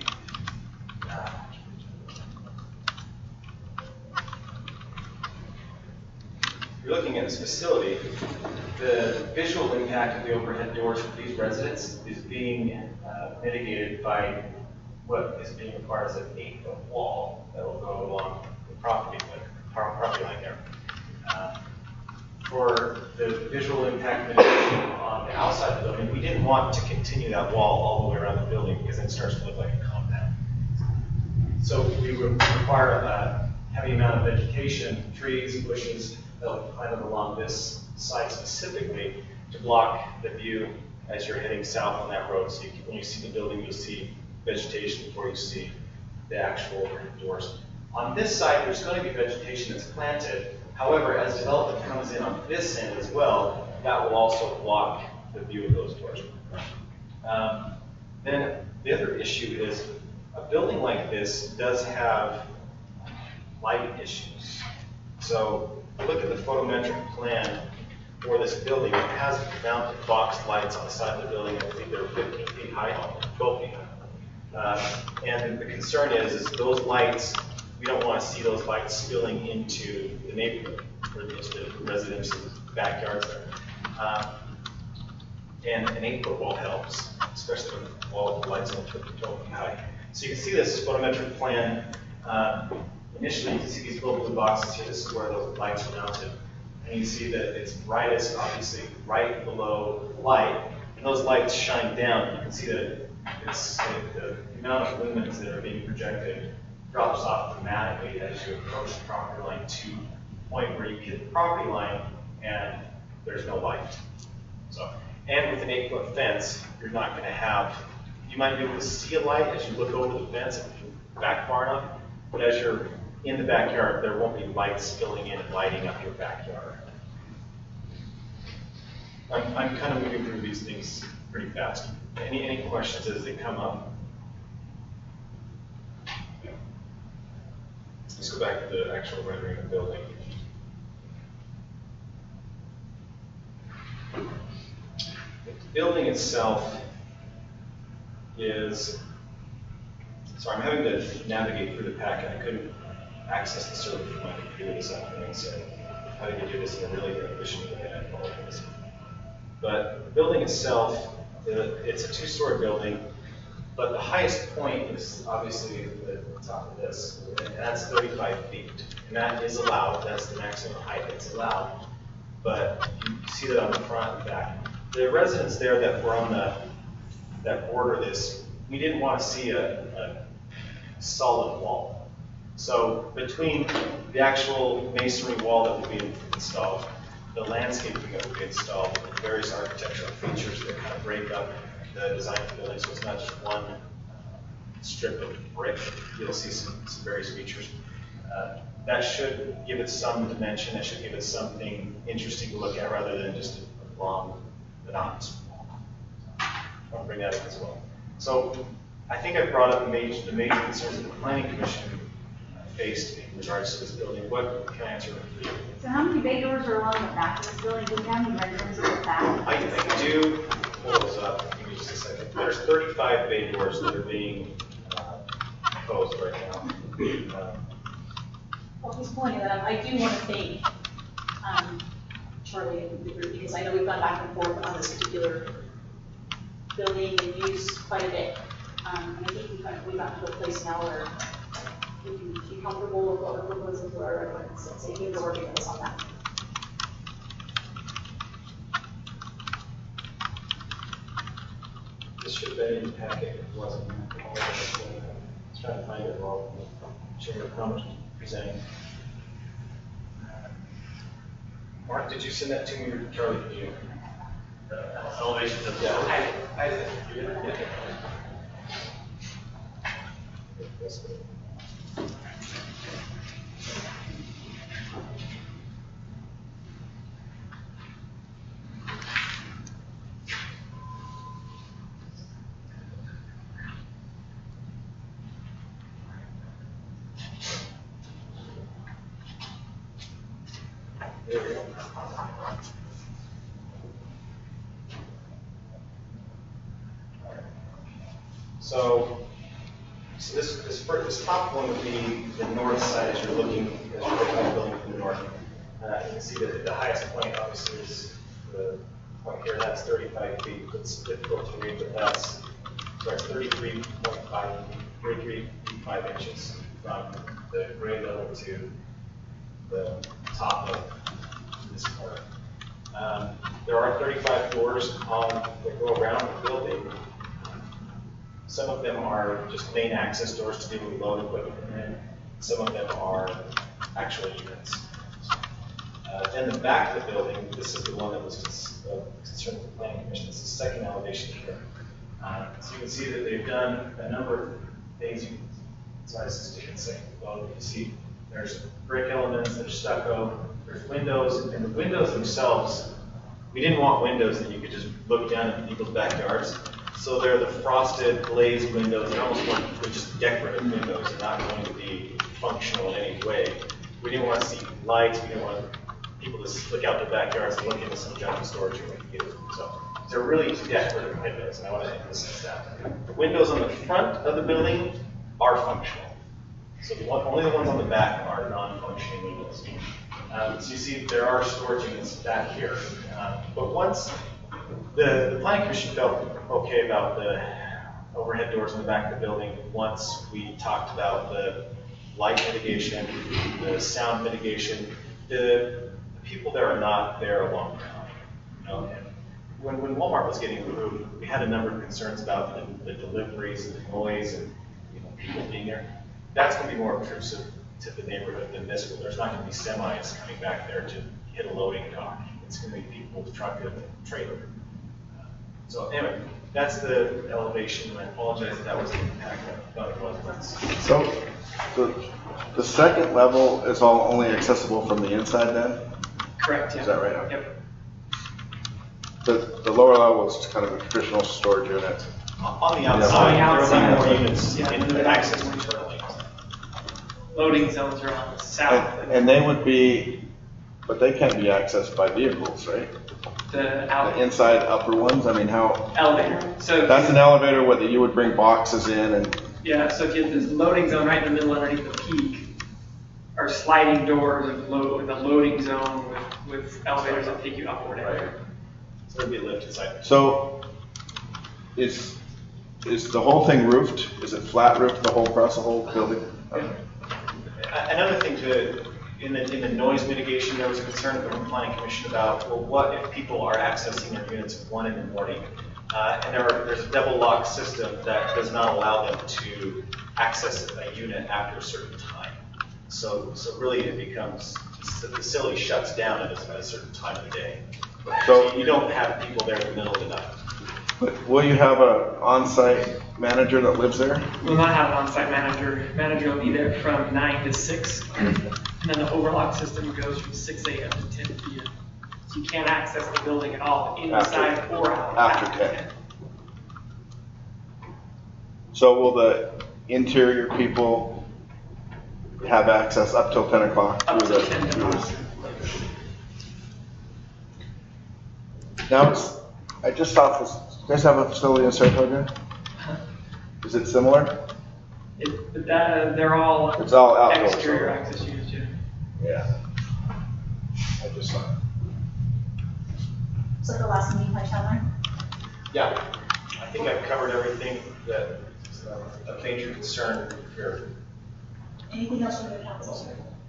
Speaker 14: you're looking at this facility, the visual impact of the overhead doors for these residents is being mitigated by what is being required as an 8-foot wall that will go along the property line there. For the visual impact mitigation on the outside of the building, we didn't want to continue that wall all the way around the building because then it starts to look like a compound. So we would require a heavy amount of vegetation, trees, bushes, they'll climb along this side specifically to block the view as you're heading south on that road. So when you see the building, you'll see vegetation before you see the actual overhead doors. On this side, there's going to be vegetation that's planted. However, as development comes in on this end as well, that will also block the view of those doors. Then the other issue is a building like this does have lighting issues. So if you look at the photometric plan, for this building, it has mounted box lights on the side of the building. I think they're 15 feet high, 12 feet high. And the concern is those lights, we don't want to see those lights spilling into the neighborhood or the residents' backyards there. And an 8-foot wall helps, especially when the wall with the lights on 12 feet high. So you can see this photometric plan. Initially, you can see these little blue boxes here. This is where those lights are mounted. And you see that it's brightest, obviously, right below the light. And those lights shine down. You can see that it's the amount of lumens that are being projected drops off dramatically as you approach the property line to the point where you hit the property line and there's no light. So, and with an 8-foot fence, you're not going to have, you might be able to see a light as you look over the fence if you're back far enough, but as you're in the backyard, there won't be lights spilling in and lighting up your backyard. I'm kind of moving through these things pretty fast. Any questions as they come up? Let's go back to the actual rendering of the building. The building itself is, sorry, I'm having to navigate through the packet. I couldn't access the server from my computer this afternoon, so I'm having to do this in a really efficient way. I apologize. But the building itself, it's a 2-story building, but the highest point is obviously the top of this, and that's 35 feet. And that is allowed, that's the maximum height that's allowed. But you see that on the front and back. The residents there that were on that border this, we didn't want to see a solid wall. So between the actual masonry wall that will be installed, the landscaping that will be installed, and various architectural features that kind of break up the design of the building, so it's not just one strip of brick. You'll see some various features. That should give it some dimension. That should give it something interesting to look at rather than just a long, monotonous wall. I'll bring that up as well. So I think I brought up the major concerns that the Planning Commission faced in regards to this building. What can I answer for you?
Speaker 7: So how many bay doors are along the back of this building? Do we have any renderings of the back?
Speaker 14: I do pull those up. Give me just a second. There's 35 bay doors that are being proposed right now.
Speaker 1: Well, he's pointing that out. I do want to thank Charlie and the group because I know we've gone back and forth on this particular building and use quite a bit. And I think we've gotten to a place now where we can be comfortable with what we're proposing to our residents and say, hey, we're working with us on that.
Speaker 14: This should have been in the packet. It wasn't. Let's try to find it while Chamber of Commerce presenting. Mark, did you send that to me or Charlie? Did you?
Speaker 13: Elevations of the
Speaker 14: Yeah. I did. You did? Yeah. That's good. There we go. So this top one would be the north side as you're looking at the building from the north. You can see that the highest point obviously is the point here. That's 35 feet. It's difficult to read, but that's 33 feet 5 inches from the grade level to the top of this part. There are 35 doors that go around the building. Some of them are just main access doors to be able to load equipment in. Some of them are actual units. Then the back of the building, this is the one that was concerned with the Planning Commission. This is the second elevation here. So you can see that they've done a number of things. Sorry, this is different second. Well, you see there's brick elements, there's stucco, there's windows, and the windows themselves, we didn't want windows that you could just look down at people's backyards. So they're the frosted glazed windows. They're just decorative windows. They're not going to be functional in any way. We didn't want to see lights. We didn't want people to look out their backyards and look into some junk storage room we can get. So they're really to get rid of windows, and I want to emphasize that. The windows on the front of the building are functional. So only the ones on the back are non-functioning windows. So you see there are storage units back here. But once the Planning Commission felt okay about the overhead doors in the back of the building, once we talked about the light mitigation, the sound mitigation, the people there are not there along ground. You know? And when Walmart was getting approved, we had a number of concerns about the deliveries and the noise and people being there. That's going to be more obtrusive to the neighborhood than this one. There's not going to be semis coming back there to hit a loading dock. It's going to be people's truck and trailer. So anyway, that's the elevation. I apologize if that was the impact. I thought it was.
Speaker 6: So the second level is all only accessible from the inside then?
Speaker 15: Correct, yeah.
Speaker 6: Is that right?
Speaker 15: Yep.
Speaker 6: The lower level is kind of a traditional storage unit.
Speaker 14: On the outside, there are more units
Speaker 15: yeah,
Speaker 14: in the access control lanes.
Speaker 15: Loading zones are on the south.
Speaker 6: And they would be, but they can't be accessed by vehicles, right? The inside upper ones, I mean, how?
Speaker 15: Elevator. So
Speaker 6: that's an elevator where you would bring boxes in and.
Speaker 15: Yeah, so if you have this loading zone right in the middle underneath the peak, are sliding doors with a loading zone with elevators that take you upward.
Speaker 14: Right. So there'd be a lift inside.
Speaker 6: So is the whole thing roofed? Is it flat roofed across the whole building? Okay.
Speaker 14: Another thing in the noise mitigation, there was a concern from the Planning Commission about, well, what if people are accessing their units at 1 in the morning? And there's a double lock system that does not allow them to access a unit after a certain time. So really it becomes, the facility shuts down at a certain time of the day. So you don't have people there in the middle of the night.
Speaker 6: But will you have an on-site manager that lives there?
Speaker 15: We'll not have an on-site manager. Manager will be there from 9 to 6. And then the overlock system goes from 6 a.m. to 10 p.m. So you can't access the building at all, inside or out.
Speaker 6: After 10. So will the interior people have access up till 10 o'clock?
Speaker 15: Up till 10 o'clock.
Speaker 6: Now, I just saw this. You guys have a facility in Saratoga? Is it similar?
Speaker 15: They're all,
Speaker 6: it's all outdoor
Speaker 15: exterior access units, yeah.
Speaker 6: Yeah. I just saw it.
Speaker 1: So the last meeting by Chandler?
Speaker 14: Yeah. I think I've covered everything that is of major concern here.
Speaker 1: Anything else from the council?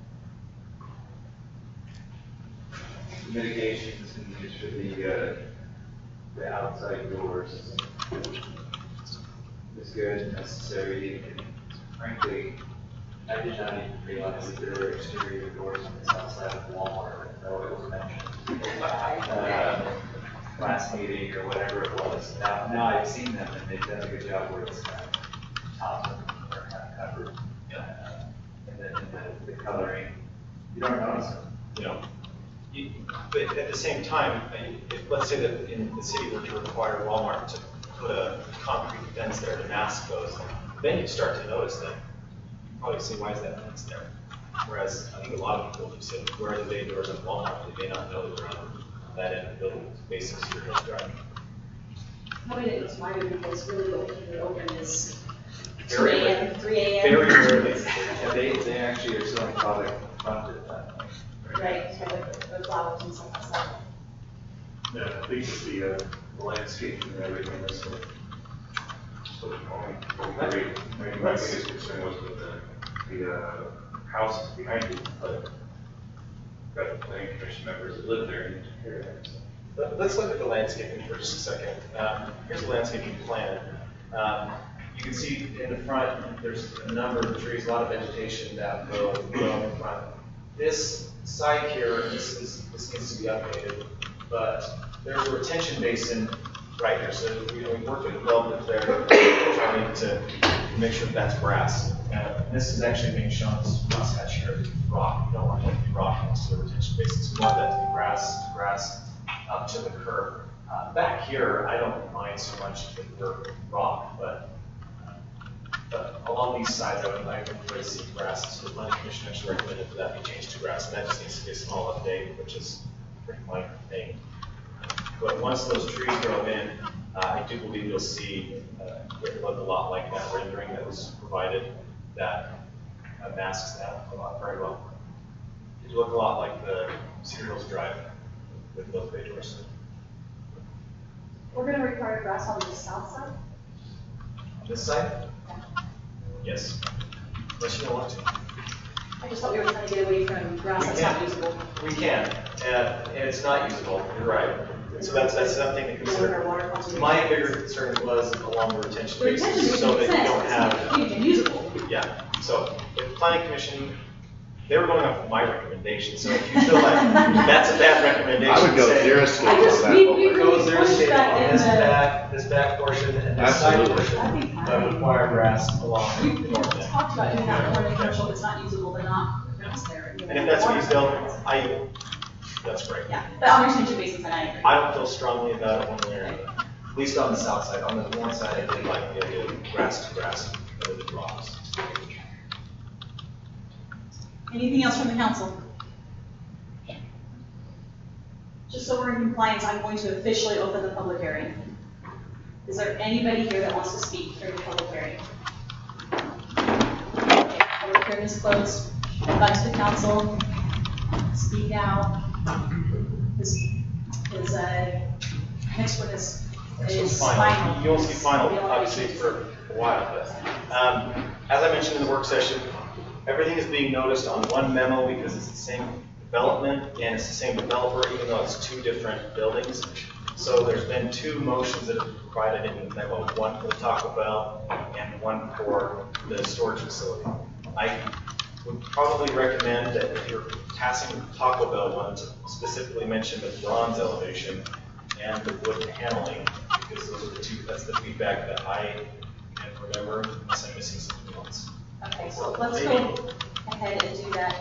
Speaker 9: Mitigation is going to be used for the outside doors. It's good and necessary, and frankly, I did not even realize that there were exterior doors on the south side of Walmart, though it was mentioned last meeting or whatever it was. Now I've seen them and they've done a good job where it's top of them are kind of covered. And then the coloring, you don't notice them.
Speaker 14: But at the same time, if, let's say that in the city were to require Walmart to put a concrete fence there to mask those, then you start to notice that. You probably see, why is that fence there? Whereas I think a lot of people who say, where are the bay doors at Walmart? They may not know that they're on that end of the building, facing Spearhill Drive.
Speaker 1: Probably it was wider because really what we can open is 2
Speaker 14: Very
Speaker 1: a.m., 3 a.m.
Speaker 14: Very rarely.
Speaker 9: Yeah, they actually are selling product fronted that way.
Speaker 1: Right, so the flowers and stuff like that.
Speaker 4: Yeah, I think it's the landscape and everything that's so my biggest concern was with the houses behind you, but got the planning commission members that live there and took care of that. So.
Speaker 14: Let's look at the landscaping for just a second. Here's the landscaping plan. You can see in the front, there's a number of trees, a lot of vegetation that will grow in the front. This side here, this needs to be updated, but there's a retention basin right here. So we worked with development there, trying to make sure that that's grass. And this is actually being shown as crosshatch here, rock. You don't want it to be rock next to the retention basin. So we want that to be grass up to the curb. Back here, I don't mind so much if we're rock, but along these sides, I would prefer to see grass. So the planning commission actually recommended that that be changed to grass, and that just needs to be a small update, which is a pretty minor thing. But once those trees grow in, I do believe you'll see it look a lot like that rendering that was provided that masks that a lot very well. It look a lot like the Cedar Hills Drive with those bay doors.
Speaker 1: We're gonna require grass on the south side?
Speaker 14: On this side? Yes. Unless you don't want to.
Speaker 1: I just thought we were trying to get away from grass that's not usable.
Speaker 14: We can, and it's not usable, you're right. So that's something to consider. My bigger concern was along the retention basin, so that you don't have.
Speaker 1: Usable.
Speaker 14: Yeah, so if planning commission, they were going off of my recommendation, so if you feel like that's a bad recommendation.
Speaker 6: I would go
Speaker 14: say-
Speaker 6: xeriscape on that.
Speaker 14: Go xeriscape on this back portion and this side
Speaker 6: Absolutely.
Speaker 14: portion, but require grass along the north end.
Speaker 1: Talked about doing that for commercial, it's not usable, but not grass there.
Speaker 14: And if that's what you feel, that's great.
Speaker 1: Yeah, but on retention basins, and I agree.
Speaker 14: I don't feel strongly about it one way or another. At least on the south side. On the north side, I did like the idea of grass to grass rather than rocks.
Speaker 1: Anything else from the council? Just so we're in compliance, I'm going to officially open the public hearing. Is there anybody here that wants to speak during the public hearing? Okay, public hearing is closed. Back to the council. Speak now. This is next one is final.
Speaker 14: You won't see final, obviously, for a while, but as I mentioned in the work session, everything is being noticed on one memo because it's the same development and it's the same developer, even though it's two different buildings. So there's been two motions that have been provided in the memo, one for the Taco Bell and one for the storage facility. I would probably recommend that if you're passing the Taco Bell one, to specifically mention the bronze elevation and the wood paneling, because those are the two, that's the feedback that I can remember, unless I'm missing something else.
Speaker 1: Okay, so let's go ahead and do that.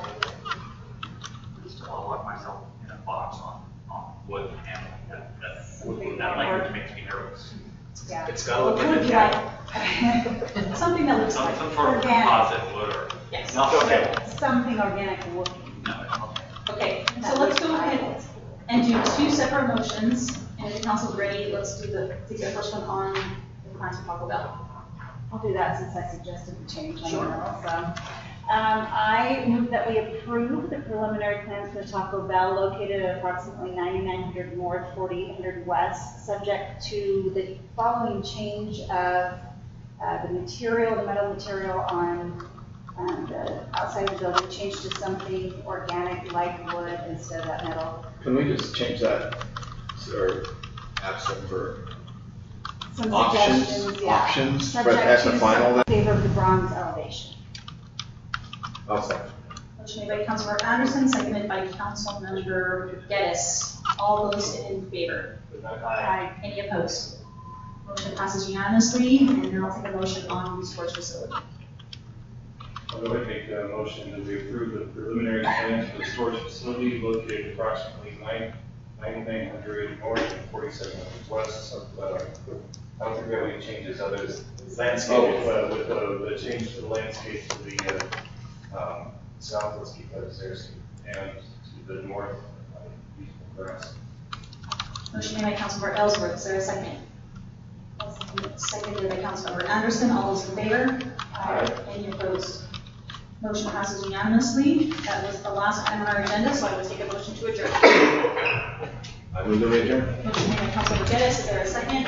Speaker 13: I'll lock myself in a box on wood and that language makes me nervous.
Speaker 1: Yeah.
Speaker 14: It's got to look
Speaker 1: Well,
Speaker 14: like
Speaker 1: something that looks like
Speaker 13: Some sort of
Speaker 7: organic.
Speaker 13: composite wood or.
Speaker 1: Yes.
Speaker 14: Okay.
Speaker 7: Something organic looking.
Speaker 1: Okay, so let's go ahead and do two separate motions, and if the council's ready, let's take the first one on the plans for Taco Bell.
Speaker 7: I'll do that since I suggested the change.
Speaker 1: Sure.
Speaker 7: So, I move that we approve the preliminary plans for Taco Bell located at approximately 9900 North, 4800 West, subject to the following change of the material, the metal material on the outside of the building, changed to something organic like wood instead of that metal.
Speaker 6: Can we just change that, or ask them for
Speaker 7: Some
Speaker 6: options,
Speaker 7: suggestions, yeah.
Speaker 6: options, but
Speaker 7: Subject
Speaker 6: at the
Speaker 7: to
Speaker 6: final then?
Speaker 7: favor of the bronze elevation.
Speaker 6: I'll second.
Speaker 1: Motion made by Councilmember Anderson, seconded by Councilmember Geddes. All those in favor?
Speaker 7: Aye.
Speaker 1: Any opposed? Motion passes unanimously, and now I'll take a motion on the storage facility.
Speaker 4: I'll go ahead and make a motion that we approve the preliminary plans for the storage facility located approximately 9900 north and 4700 west. So, I don't think we have any changes other than landscape, with the change to the landscape to the south, let's keep that as theirs, and to the north, usable grass.
Speaker 1: Motion made by Councilmember Ellsworth, is there a second? Seconded by Councilmember Anderson, all those in favor? Aye. Any opposed? Motion passes unanimously. That was the last item on our agenda, so I will take a motion to adjourn.
Speaker 6: I move the adjourn.
Speaker 1: Motion made by Councilmember Geddes, is there a second?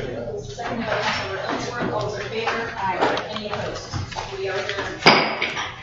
Speaker 1: Seconded by Councilmember Ellsworth, all those in favor? Aye. Any opposed? We are adjourned.